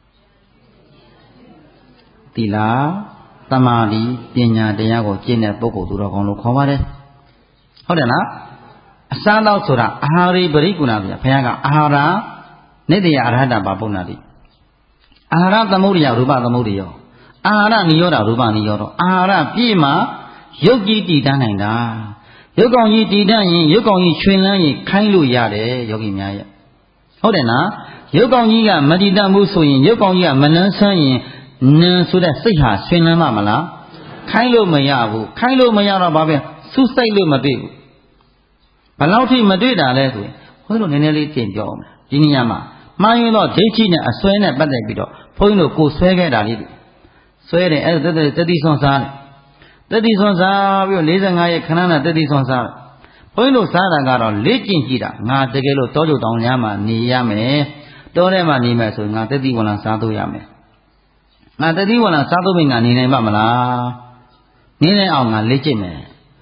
A: သီလသမာဓိပညာတရားကိုကျင့်တဲ့ပုဂ္ဂိုလ်သူတော်ကောင်းလို့ခေါ်ပါတယ်ဟုတ်တယ်လားအစားတော့ဆိုတာအာဟာရိပရိကုဏဗျာဘုရားကအာဟာရနိတ္တယအရဟတပါပုဏ္ဏတိအာဟာရသမုဒိယရူပသမုဒိယအာဟာရနိရောဓရူပနိရောဓအာဟာရပြည့်မှရုပ်ကြီးတည်တတ်နိုင်တာရုပ်ကောင်ကြီးတည်တတ်ရင်ရုပ်ကောင်ကြီးချွင်လန်းရင်ခိုင်းလို့ရတယ်ယောဂီများရဲ့ဟုတ်တယ်နော်ရုပ်ကောင်ကြီးကမတည်တတ်မှုဆိုရင်ရုပ်ကောင်ကြီးကမနှမ်းဆန်းရင်နန်းဆိုတဲ့စိတ်ဟာဆွင်လန်းမလားခိုင်းလို့မရဘူးခိုင်းလို့မရတော့ဘာပဲစူးစိုက်လို့မတွေ့ဘူးဘယ်လောက်ထိမတွေ့တာလဲဆိုရင်ဘုန်းကြီးတို့နည်းနည်းလေးတင်ပြောအောင်ဒီနေရာမှာမှားရင်တော့ဒိဋ္ဌိနဲ့အစွဲနဲ့ပတ်သက်ပြီးတော့ဘုန်းကြီးတို့ကိုဆွဲခဲ့တာလေးတွေဆွဲတယ်အဲ့ဒါတတိဆွန်စားတယ်တတိဆွန်စားပြီးတော့45ရက်ခဏနဲ့တတိဆွန်စားတယ်ဘုန်းကြီးတို့စားတာကတော့လေ့ကျင့်ကြည့်တာငါတကယ်လို့တောကြုတ်တောင်များမှာနေရမယ်တောထဲမှာနေမယ်ဆိုရင်ငါတတိဝင်လာစားလို့ရမယ်ငါတတိဝင်လာစားလို့ငါနေနိုင်ပါမလားနေနိုင်အောင်ငါလေ့ကျင့်မယ်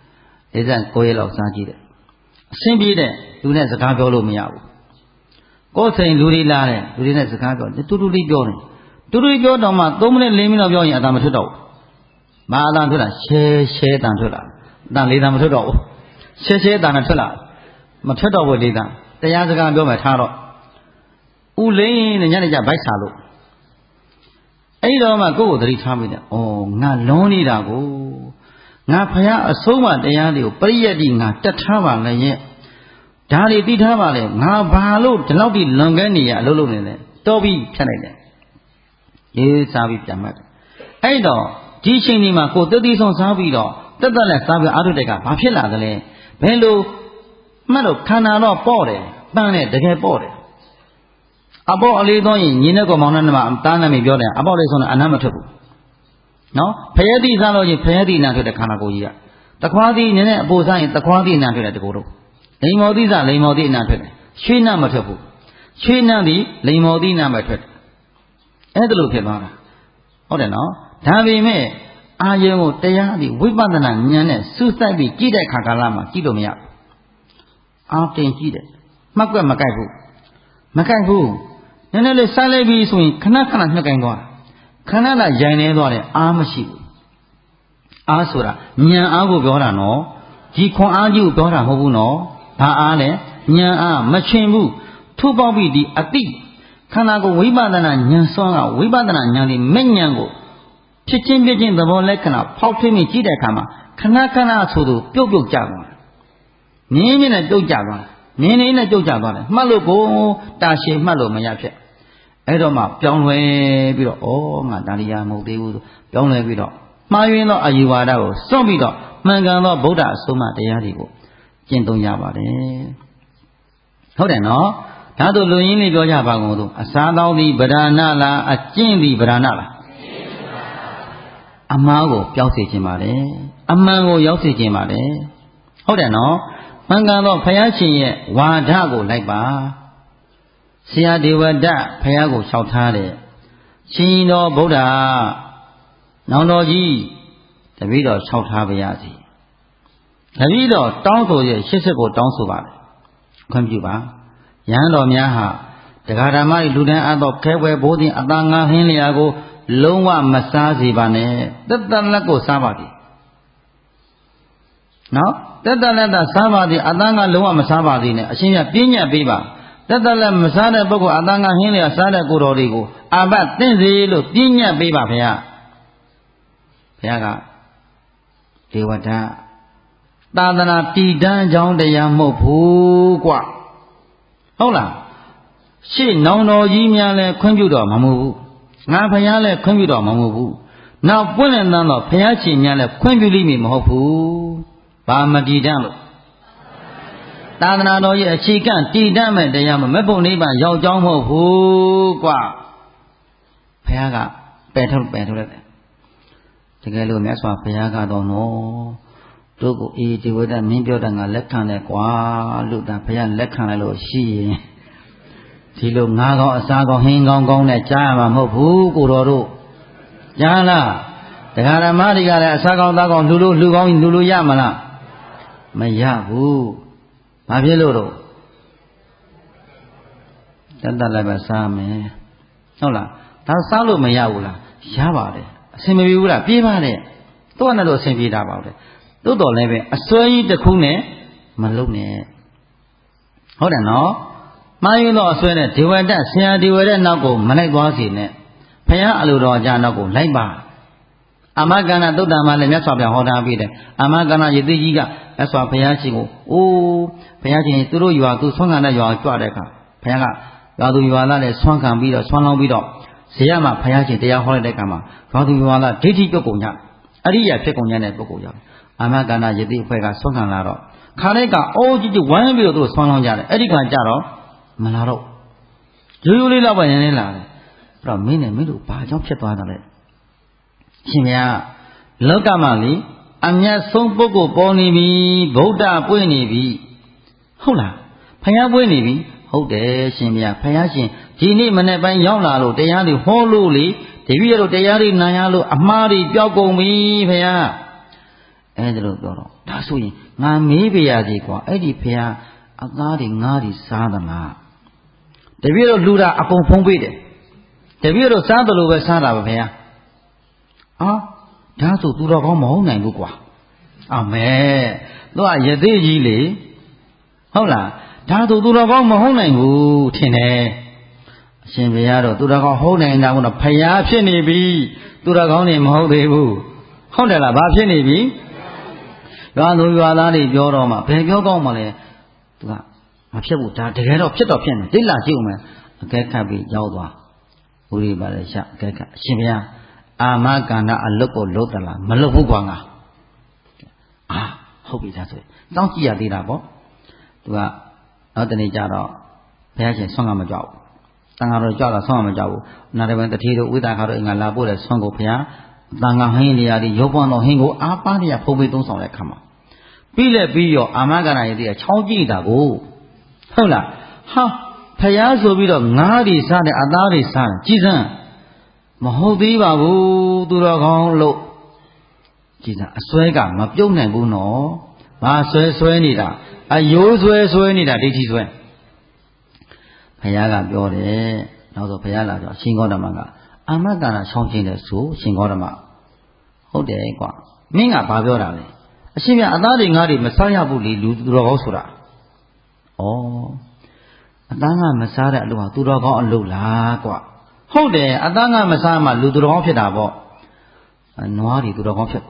A: 49ရက်လောက်စားကြည့်တယ်အဆင်ပြေတဲ့လူနဲ့စကားပြောလို့မရဘူးကိုယ်စိန်လူတွေလာတယ်လူတွေနဲ့စကားပြောတူတူလေးပြောတယ်တူတူပြောတော့မှ3မိနစ်4မိနစ်ပြောရင်အတန်မထွက်တော့ဘူးဘာအတန်ထွက်လာရှဲတန်ထွက်လာအတန်လေးတန်မထွက်တော့ဘူးရှဲတန်နဲ့ထွက်လာမထွက်တော့ဘူးလေးတန်တရားစကားပြောမယ်ထားတော့ဥလိန်နဲ့ညနေကျဗိုက်စာလို့အဲ့တော့မှကိုယ့်ကိုသတိထားမိတယ်ငါလွန်နေတာကိုငါဖယားအဆုံးမတရားတွေကိုပရိယတ်တိငါတတ်ထားပါလေရဲ့ဒါတွေသိထားပါလေငါဘာလို့ဒီလောက်ထိလွန်ကဲနေရအလုပ်လုပ်နေလဲတော်ပြီဖြတ်လိုက်တယ်ရေးစားပြီးပြန်မှတ်တယ်အဲ့တော့ဒီအချိန်ဒီမှာကိုတက်သီးဆုံးစားပြီးတော့တက်တက်လက်စားပြီးအားထုတ်တဲ့ကဘာဖြစ်လာသလဲဘယ်လိုမှတ်လို့ခန္ဓာတော့ပေါ့တယ်ပန်းတယ်တကယ်ပေါ့တယ်အပေါ့အလေးသောရင်ညီနဲ့ကောင်မောင်နဲ့မှာတားနာမိပြောတယ်အပေါ့လေးဆုံးတော့အနမ်းမထွက်ဘူးနော်ဖယက်တိစားလို့ချင်းဖယက်တိနာထွက်တဲ့ခန္ဓာကိုယ်ကြီးကတခွားသီးနည်းနည်းအပူစားရင်တခွားသီးနာထွက်တဲ့တကူတော့လိမ္မောသီးစားလိမ္မောသီးနာထွက်တယ်ရွှေနာမထွက်ဘူးရွှေနာသည်လိမ္မောသီးနာမထွက်တယ်အဲ့ဒါလိုဖြစ်သွားတာဟုတ်တယ်နော်ဒါပေမဲ့အာယုံကိုတရားသည်ဝိပဿနာဉာဏ်နဲ့စူးစိုက်ပြီးကြည့်တဲ့ခါကာလမှာကြည့်လို့မရဘူးအာတင်ကြည့်တယ်မှတ်ကွက်မကိုက်ဘူးမကိုက်ဘူးနည်းနည်းလေးစိုက်လိုက်ပြီးဆိုရင်ခဏခဏနှုတ်ကိုင်းသွားခဏလာရိုင်နေသွားတယ်အားမရှိဘူးအားဆိုတာဉာဏ်အားကိုပြောတာနော်ဒီခွန်အားကြီးကိုပြောတာမဟုတ်ဘူးနော်ဘာအားလဲဉာဏ်အားမချင်ဘူးထိုးပေါက်ပြီးဒီအတိခန္ဓာကိုဝိပဿနာဉာဏ်စွမ်းကဝိပဿနာဉာဏ်ဒီမဲ့ဉာဏ်ကိုဖြစ်ချင်းပြချင်းသဘောလက္ခဏာဖောက်ထွင်းပြီးကြည့်တဲ့အခါမှာခဏခဏဆိုသူပြုတ်ပြုတ်ကြသွားတယ်။နင်းနဲ့ပြုတ်ကြသွားတယ်။နင်းနဲ့ပြုတ်ကြသွားတယ်။မှတ်လို့ကိုတာရှည်မှတ်လို့မရဖြစ်။အဲ့တော့မှပြောင်းလဲပြီးတော့ဩငါဒါရီယာမဟုတ်သေးဘူးပြောင်းလဲပြီးတော့မှားယွင်းသောအယူဝါဒကိုစွန့်ပြီးတော့မှန်ကန်သောဗုဒ္ဓအဆုံးအမတရားတွေကိုကျင့်သုံးရပါတယ်။ဟုတ်တယ်နော်။ဒါတို့လူရင်းလေးပြောကြပါကုန်တို့အစားသောက်သည်ဗဒာနလားအကျင့်သည်ဗဒာနလားအမှားကိုပြောင်းစေခြင်းပါလေအမှန်ကိုရောက်စေခြင်းပါလေဟုတ်တယ်နော်မှန်ကန်သောဘုရားရှင်ရဲ့ဝါဒကိုလိုက်ပါဆရာဒေဝဒဘုရားကိုလျှောက်ထားတယ်ရှင်တော်ဗုဒ္ဓနောင်တော်ကြီးတပည့်တော်လျှောက်ထားပါရစေတပည့်တော်တောင်းဆိုရဲ့ရှစ်ဆက်ကိုတောင်းဆိုပါတယ်ခွင့်ပြုပါယဟန်တော်များဟာတရားဓမ္မ၏လူတန်းအပ်သောခဲပွဲဘိုးစဉ်အသာငါဟင်းလျာကိုလုံးဝမစားစေပါနဲ့တက်တလက်ကိုစားပါသည်နော်တက်တလက်သာစားပါသည်အသားငါလုံးဝမစားပါသည်နဲ့အရှင်ပြပြညတ်ပေးပါတက်တလက်မစားတဲ့ပုဂ္ဂိုလ်အသားငါဟင်းလျာစားတဲ့ကိုယ်တော်တွေကိုအာဘသင့်စေလို့ပြညတ်ပေးပါဗျာဘုရားကဒေဝဒသာသနာတည်တံ့ကြောင်းတရားမဟုတ်ဘူးကွဟုတ်လားရှေ့နောင်တော်ကြီးများလဲခွင့်ပြုတော်မမူဘူးငါဘုရားလည်းခွင့်ပြုတော်မမဟုတ်ဘူး။နောက်ပွင့်လင်းသောဘုရားရှင်များလည်းခွင့်ပြုလိမ့်မည်မဟုတ်ဘူး။ဘာမတည်တံ့လို့သာသနာတော်ရဲ့အခြေခံတည်တံ့မဲ့တရားမမဲ့ဖို့နိဗ္ဗာန်ရောက်ကြောင်းမဟုတ်ဘူးကွာ။ဘုရားကပယ်ထုတ်လိုက်တယ်။တကယ်လို့မြတ်စွာဘုရားကတော့နော်တို့ကိုအေးဒီဝိဒ္ဓမင်းပြောတာငါလက်ခံတယ်ကွာလို့ဒါဘုရားလက်ခံလိုက်လို့ရှိရင်ဒီလိုငါးကောင်းအစားကောင်းဟင်းကောင်းကောင်းနဲ့ကြားရမှာမဟုတ်ဘူးကိုတော်တို့ကြားလားတရားဓမ္မတွေကလည်းအစားကောင်းသားကောင်းလှူကောင်းလှူလို့ရမလားမရဘူးဘာဖြစ်လို့တော့တတ်လည်းပဲစားမယ်ဟုတ်လားဒါစားလို့မရဘူးလားရပါတယ်အဆင်မပြေဘူးလားပြေးပါတယ်တော့နဲ့လို့အဆင်ပြေတာပါပဲတိုးတော်လည်းပဲအစွဲကြီးတစ်ခုနဲ့မလုံးနဲ့ဟုတ်တယ်နော်မှားယွင်းသောအစွဲနဲ့ဒေဝဒဆရာဒေဝဒနောက်ကိုမလိုက်သွားစေနဲ့ဘုရားအလိုတော်ကြားနောက်ကိုလိုက်ပါအာမကန္နသုတ်တံမှာလည်းမြတ်စွာဘုရားဟောထားပြီးတယ်အာမကန္နယသိကြီးကမြတ်စွာဘုရားရှင်ကိုအိုးဘုရားရှင်သူတို့ရွာသူဆွမ်းခံတဲ့ရွာကြွတဲ့အခါဘုရားကရွာသူရွာသားလည်းဆွမ်းခံပြီးတော့ဆွမ်းလောင်းပြီးတော့ဇေယျမှာဘုရားရှင်တရားဟောလိုက်တဲ့အခါမှာရွာသူရွာသားဒိဋ္ဌိပြုတ်ကုန်ကြအရိယာဖြစ်ကုန်ကြတဲ့ပုဂ္ဂိုလ်ကြောင့်အာမကန္နယသိအဖွဲ့ကဆွမ်းခံလာတော့ခါလိုက်အိုးကြီးဝိုင်းပြီးတော့သူတို့ဆွမ်းလောင်းကြတယ်အဲ့ဒီခါကျတော့မလာတော့ရိုးရိုးလေးတော့ပဲနည်းလာတယ်အဲ့တော့မင်းတို့ဘာကြောင့်ဖြစ်သွားတာလဲရှင်ဗျာလောကမှာလေအမျက်ဆုံးပုဂ္ဂိုလ်ပေါ်နေပြီဗုဒ္ဓပွင့်နေပြီဟုတ်လားဖယားပွင့်နေပြီဟုတ်တယ်ရှင်ဗျာဖယားရှင်ဒီနေ့မနေ့ပိုင်းရောက်လာလို့တရားတွေဟောလို့လေတပည့်တို့တရားတွေနာရလို့အမှားတွေပြောက်ကုန်ပြီဖယားအဲ့ဒါလို့ပြောတော့ဒါဆိုရင်ငါမေးပြရစီကွာအဲ့ဒီဖယားအသားတွေငါးတွေစားသလားတပည့်တို့လူတာအကုန်ဖုံးပေးတယ်တပည့်တို့စားတယ်လို့ပဲစားတာပါဗျာဒါဆိုသူတော်ကောင်းမဟုတ်နိုင်ဘူးကွာအမေသူကယသိကြီးလေဟုတ်လားဒါဆိုသူတော်ကောင်းမဟုတ်နိုင်ဘူးထင်တယ်အရှင်ဘုရားတော့သူတော်ကောင်းဟုတ်နိုင်တာကတော့ဖယားဖြစ်နေပြီသူတော်ကောင်းနေမဟုတ်သေးဘူးဟုတ်တယ်လားဘာဖြစ်နေပြီရွာသူရွာသားတွေပြောတော့မှဘယ်ပြောကောင်းမှလဲသူကမဖြစ်ဘူးဒါတကယ်တော့ဖြစ်တော့ဖြစ်နေဒိဋ္ဌာကြည့်ဦးမယ်အကဲခတ်ပြီးရောက်သွားဘုရားပါလေရှအကဲခတ်အရှင်ဘုရားအာမကန္နအလုတ်ကိုလုတ်တလားမလုတ်ဘူးကွာငါဟုတ်ပြီဒါဆိုတောင်းကြည့်ရသေးတာပေါ့သူကနောက်တနေ့ကျတော့ဘုရားရှင်ဆွမ်းကမကြောက်ဘူးတန်ဃာတော်ကြောက်တာဆွမ်းကမကြောက်ဘူးနာရဝံတတိတို့ဝိသခါတို့အင်္ဂါလာပို့တဲ့ဆွမ်းကိုဘုရား
B: Tanga Hindia, the Yopano Hingo, Apadia, Pobe don't sound like come. Pile be your Amagana idea, Chauji da go. Hola, ha, Payaso Vido, Nadi San, Adari San, Jizan. Mahodi Babu, Duragon Lo. Jizan, a swagger, Mapjone Buno, Master Swenida, a use where Swenida, it is when. Payaga Biore, now the Payala, Shingodamaga. Amagana changing the so, Singorama. Hold the egg. Minga Babiorale. A Simia Adari Ngari, Messiah Buli, Ludrogosura. Oh, Adanga Messiah Lua, Durago and Lula. Hold the Adanga Messiah Ludrogopidabo. And Noari Duragopid.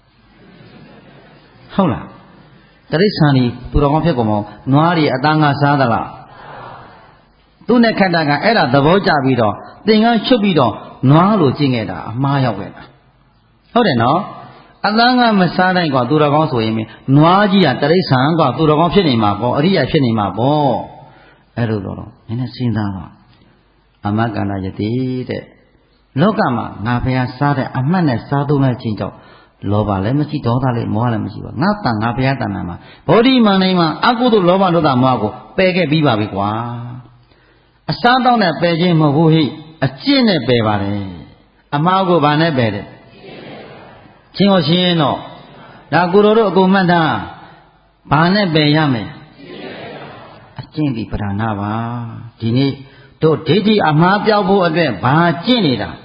B: Hola. There is Sunny, Duragopicomo, Noari Adanga Sadala. Tune Kadaga era the Voja Vido, Dinga Chubido. Noalu Jingeda, Maya Wena. Hold it no? Adanga Masada got Duragon Swim, Noaji at Teresan got Duragon Finima, or Ria Finima, Bo. Erudoro, in a Sindama. Amagana Yeti. Logama, Napia Sada, Amana Saduna Chinto, Loba Lemasi totally Molamasiva, Nata Napiata Nama, Body Manema, Akudu Loba Loda Mago, Pege Biba Bigua. A sound on a Pege Mobuhi. A chin bevare, a mago bane bede. Chingo chino, la guru gumanda, bane beyame. A chin di pranava, dini, to didi a mapiabu adve, ba chinida.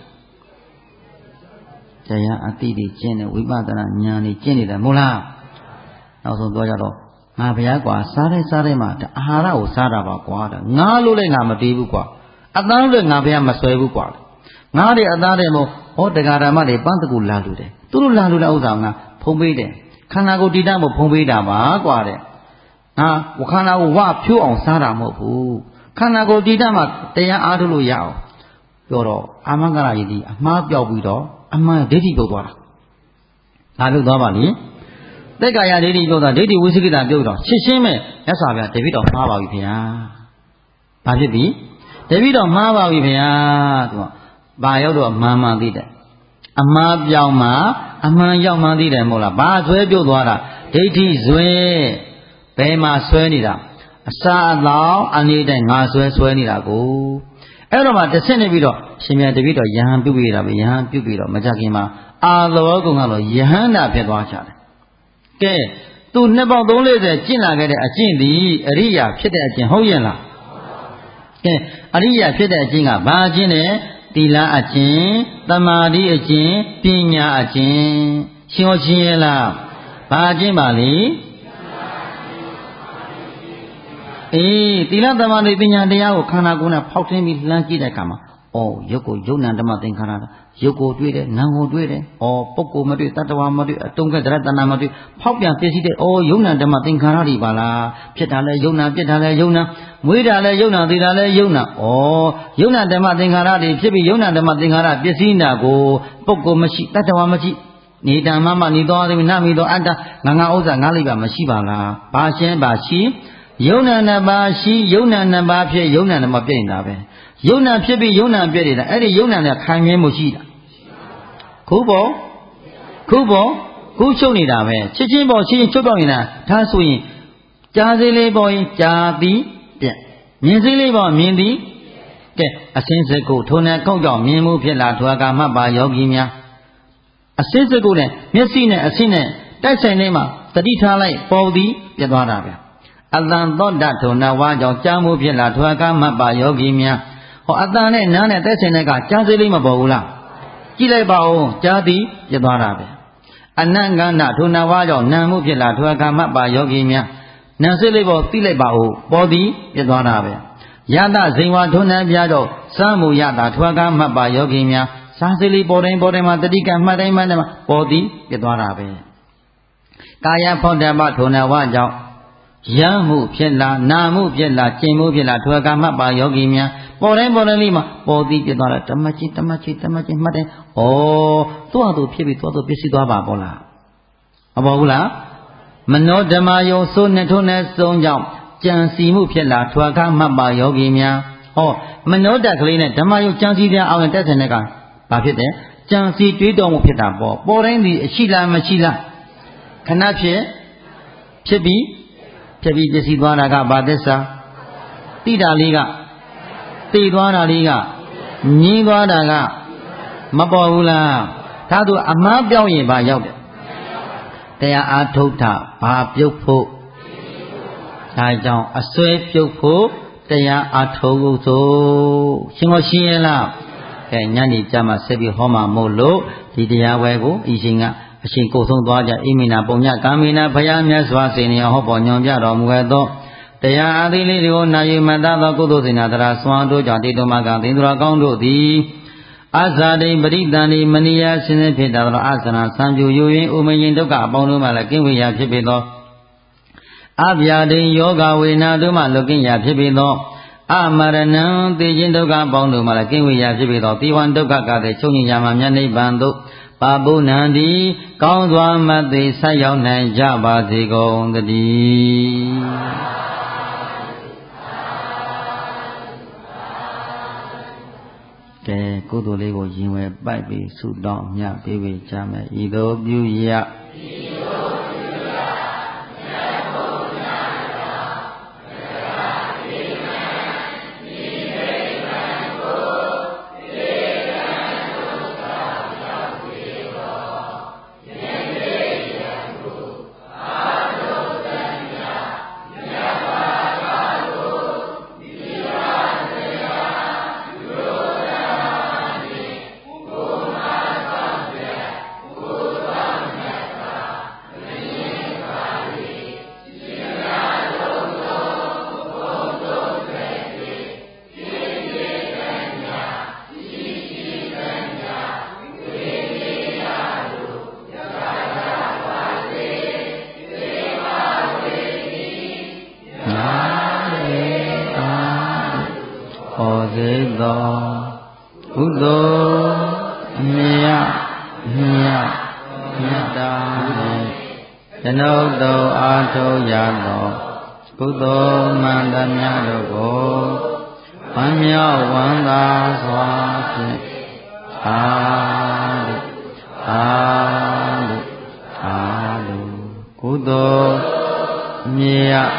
B: Jaya atidi chin, wibadana nyani chinida, mula. Also dojado, Mapiagua, Sare Mata, Ahara or Saraba quada, Naluling Amadibuqua. Adana Navia Maswebu Quad. Nadi Adaremo, or the Garamade, Bantagu Lalude. Tulu Lalula Udanga, Pomide. Kanago Didamo Pomida, Maguade. Ah, Wakana wa pure on Saramopu. Kanago Didama, they are Adulu Yao. Yoro, Amangara Idi, Mapia Wido, Ama Didi Goda. Nalu Davali. The guy Didi Goda, Didi Wizigida Goda. Shishime, Yasaga, David of Mava Vipia. Pajibi. David of Mava Vipia. Bayodo Mama did it. Ama Yama, Ama Yama did it, Mola, Bazwe Budwara, Didi Zwe, Bema Swenida. Sa lao, Anita, Naswe Swenida go. Eroma, the Senevido, Simia Davido, Yan Pubida, Majakima, all the Wogungalo, Yahanda Pedwacha. Ke, tu never only the China get a chin, the Aria, Pita, Hoyela. Ke, Aria Pita, Jinga, Bajine. Tila achin, tamadi achin, pinya achin, shiochiela, bajin bali. Tila tamadi pinya dia ko khana guna phautin bi lan jit dai kha ma. Oh, yoko yona dhamma thingkhara, yoko dwai de, nan ko dwai de. Oh, pukko ma dwai, tattwa ma dwai, atunga daratana ma dwai, phau pyan pisi de. Oh, yona dhamma thingkhara ri ba la. Phit ta le yona, phit ta le yona, mwe ta le yona, thi ta le yona. Oh, yona dhamma thingkhara ri phit bi yona dhamma thingkhara pisi na ko pukko ma shi, tattwa ma shi. Ni ta ma ma ni to thi na mi to atta ngaဥစ္စာငါလိပါမရှိပါလားဘာရှင်းပါရှိယုံနာနှစ်ပါးရှိယုံနာနှစ်ပါးဖြစ်ယုံနာနှစ်ပါးပြည့်နေတာပဲယုံနာဖြစ်ပြီးယုံနာပြည့်နေတာအဲ့ဒီယုံနာနဲ့ခံရမှုရှိတာခုပေါ်ခုချုပ်နေတာပဲချစ်ချင်းပေါ်ချစ်ချင်းချုပ်ပြောင်းနေတာဒါဆိုရင်ကြားစည်းလေးပေါ်ရင်ကြားပြီးပြက်မြင်စည်းလေးပေါ်မြင်ပြီးကဲအစင်းစကုထုံနဲ့ကောက်ကြောင့်မြင်မှုဖြစ်လာထွာကာမပါယောဂီများအစင်းစကုနဲ့မျက်စိနဲ့အဆင်းနဲ့တိုက်ဆိုင်နေမှာတတိထားလိုက်ပေါ်သည်ပြတ်သွားတာပဲအတန်သောတထုံနဝါကြောင့်ကြားမှုဖြစ်လာထွာကာမပါယောဂီများဟောအတန်နဲ့နားနဲ့တိုက်ဆိုင်တဲ့ကကြားစည်းလေးမပေါ်ဘူးလားကြည့်လိုက်ပါဦးကြားသည်ပြတ်သွားတာပဲအနန္ကန္နထုံနဝါကြောင့်နာမှုဖြစ်လာထွာကာမပါယောဂီများနာစည်းလေးပေါ်သိလိုက်ပါဦးပေါ်သည်ပြတ်သွားတာပဲယတဇိဝထုံနပြကြောင့်စမ်းမှုယတာထွာကာမပါယောဂီများစားစည်းလေးပေါ်တိုင်းမှာတတိကမှတ်တိုင်းမှာပေါ်သည်ပြတ်သွားတာပဲကာယဖောဓမ္မထုံနဝါကြောင့်ယံမှုဖြစ်လာနာမှုဖြစ်လာကျင့်မှုဖြစ်လာထွာကာမပါယောဂီများပေါ်တိုင်းလေးမှာပေါ်သည်ပြတ်သွားတာတမချိမှတ်တယ်ဩသူ့ဟာသူဖြစ်ပြီးသူ့ဟာသူပြည့်စည်သွားပါပေါ့လားမပေါ်ဘူးလားမနောဓမ္မယုံစိုးနှစ်ထုံးနဲ့စုံကြောင့်ကြံစီမှုဖြစ်လာထွာကာမပါယောဂီများဟောမနောတက်ကလေးနဲ့ဓမ္မယုံကြံစီပြအောင်တက်တဲ့ကဘာဖြစ်တယ်ကြံစီတွေးတော်မှုဖြစ်တာပေါ့ပေါ်တိုင်းဒီအရှိလားမရှိလားခဏဖြစ်ပြီးပျက်စီးသွားတာကဘာသစ္စာတိတာလေးကသိသွားတာလေးကငြင်းသွားတာကမပေါ်ဘူးလားဒါသူအမှားပြောင်းရင်ဘာရောက်တယ်တရားအားထုတ်တာဘာပြုတ်ဖို့ဒါကြောင့်အစွဲပြုတ်ဖို့တရားအားထုတ်ဖို့ဆိုရှင်ကိုရှင်းရလားကဲညနေကြမှာဆက်ပြီးဟောမှာမို့လို့ဒီတရားဝဲကိုဤရှင်ကအရှင်ကိုဆုံးသွားကြအိမိနာပုံညကာမိနာဘုရားမြတ်စွာစေနေဟောပေါ်ညွန်ပြတော်မူသောတရားအသေးလေးတွေကိုနာယူမှတ်သားသောကုသိုလ်စေနာတရားစွမ်းတို့ကြောင့်တိတုမကသင်္သူတော်ကောင်းတို့သည်အာဇာတိပရိတန်ဒီမနိယဆင်းရဲဖြစ်သောအာသနာဆံပြူယူရင်ဥမရင်ဒုက္ခအပေါင်းတို့မှလည်းကင်းဝေရာဖြစ်ပေသောအဗျာဒိယောဂဝေနာတို့မှလွတ်ကင်းရာဖြစ်ပေသောအမရဏံသေခြင်းဒုက္ခအပေါင်းတို့မှလည်းကင်းဝေရာဖြစ်ပေသောတိဝံဒုက္ခကတဲ့ချုပ်ငြိမ်ရာမှာမြတ်နိဗ္ဗာန်သို့ပါပုဏ္ဏံဒီကောင်းစွာမသိဆက်ရောက်နိုင်ကြပါစေကုန်သတည်းကဲကုသိုလ်လေးကိုရင်ဝယ်ပိုက်ပြီးဆုတောင်းမြတ်ပေးပေးကြမယ်ဤသို့ပြုရကုသိုလ်အမြတ်မေတ္တာနှင့်ကျွန်ုပ်တို့အားထုတ်ရသောကုသိုလ်မှန်သမျှတို့ကိုဝမ်းမြောက်ဝမ်းသာစွာဖြင့်အာလုကုသိုလ်အမြတ်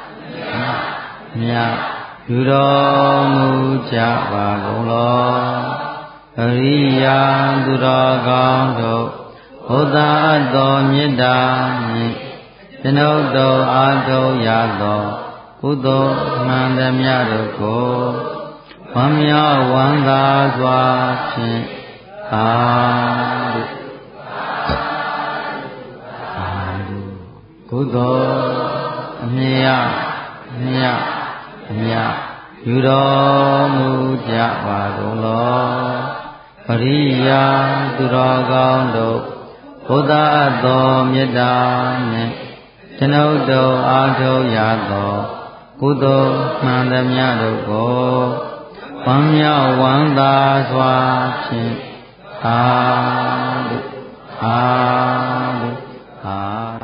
B: ပြုတော်မူကြပါကုန်လောအရိယာသူတော်ကောင်းတို့ဘုရားတော်မေတ္တာနှင့်ကျွန်ုပ်တို့အားထုတ်ရသောကုသိုလ်မှန်သမျှတို့ကိုဝမ်းမြောက်ဝမ်းသာစွာဖြင့်အာလုကုသိုလ်အမြတ်ပြုတော်မူကြပါကုန်လောပရိယာသူတော်ကောင်းတို့ဘုရားတော်မေတ္တာနှင့်ကျွန်ုပ်တို့အားထုတ်ရသောကုသိုလ်မှန်သမျှတို့ကိုဝမ်းမြောက်ဝမ်းသာစွာဖြင့်အာလု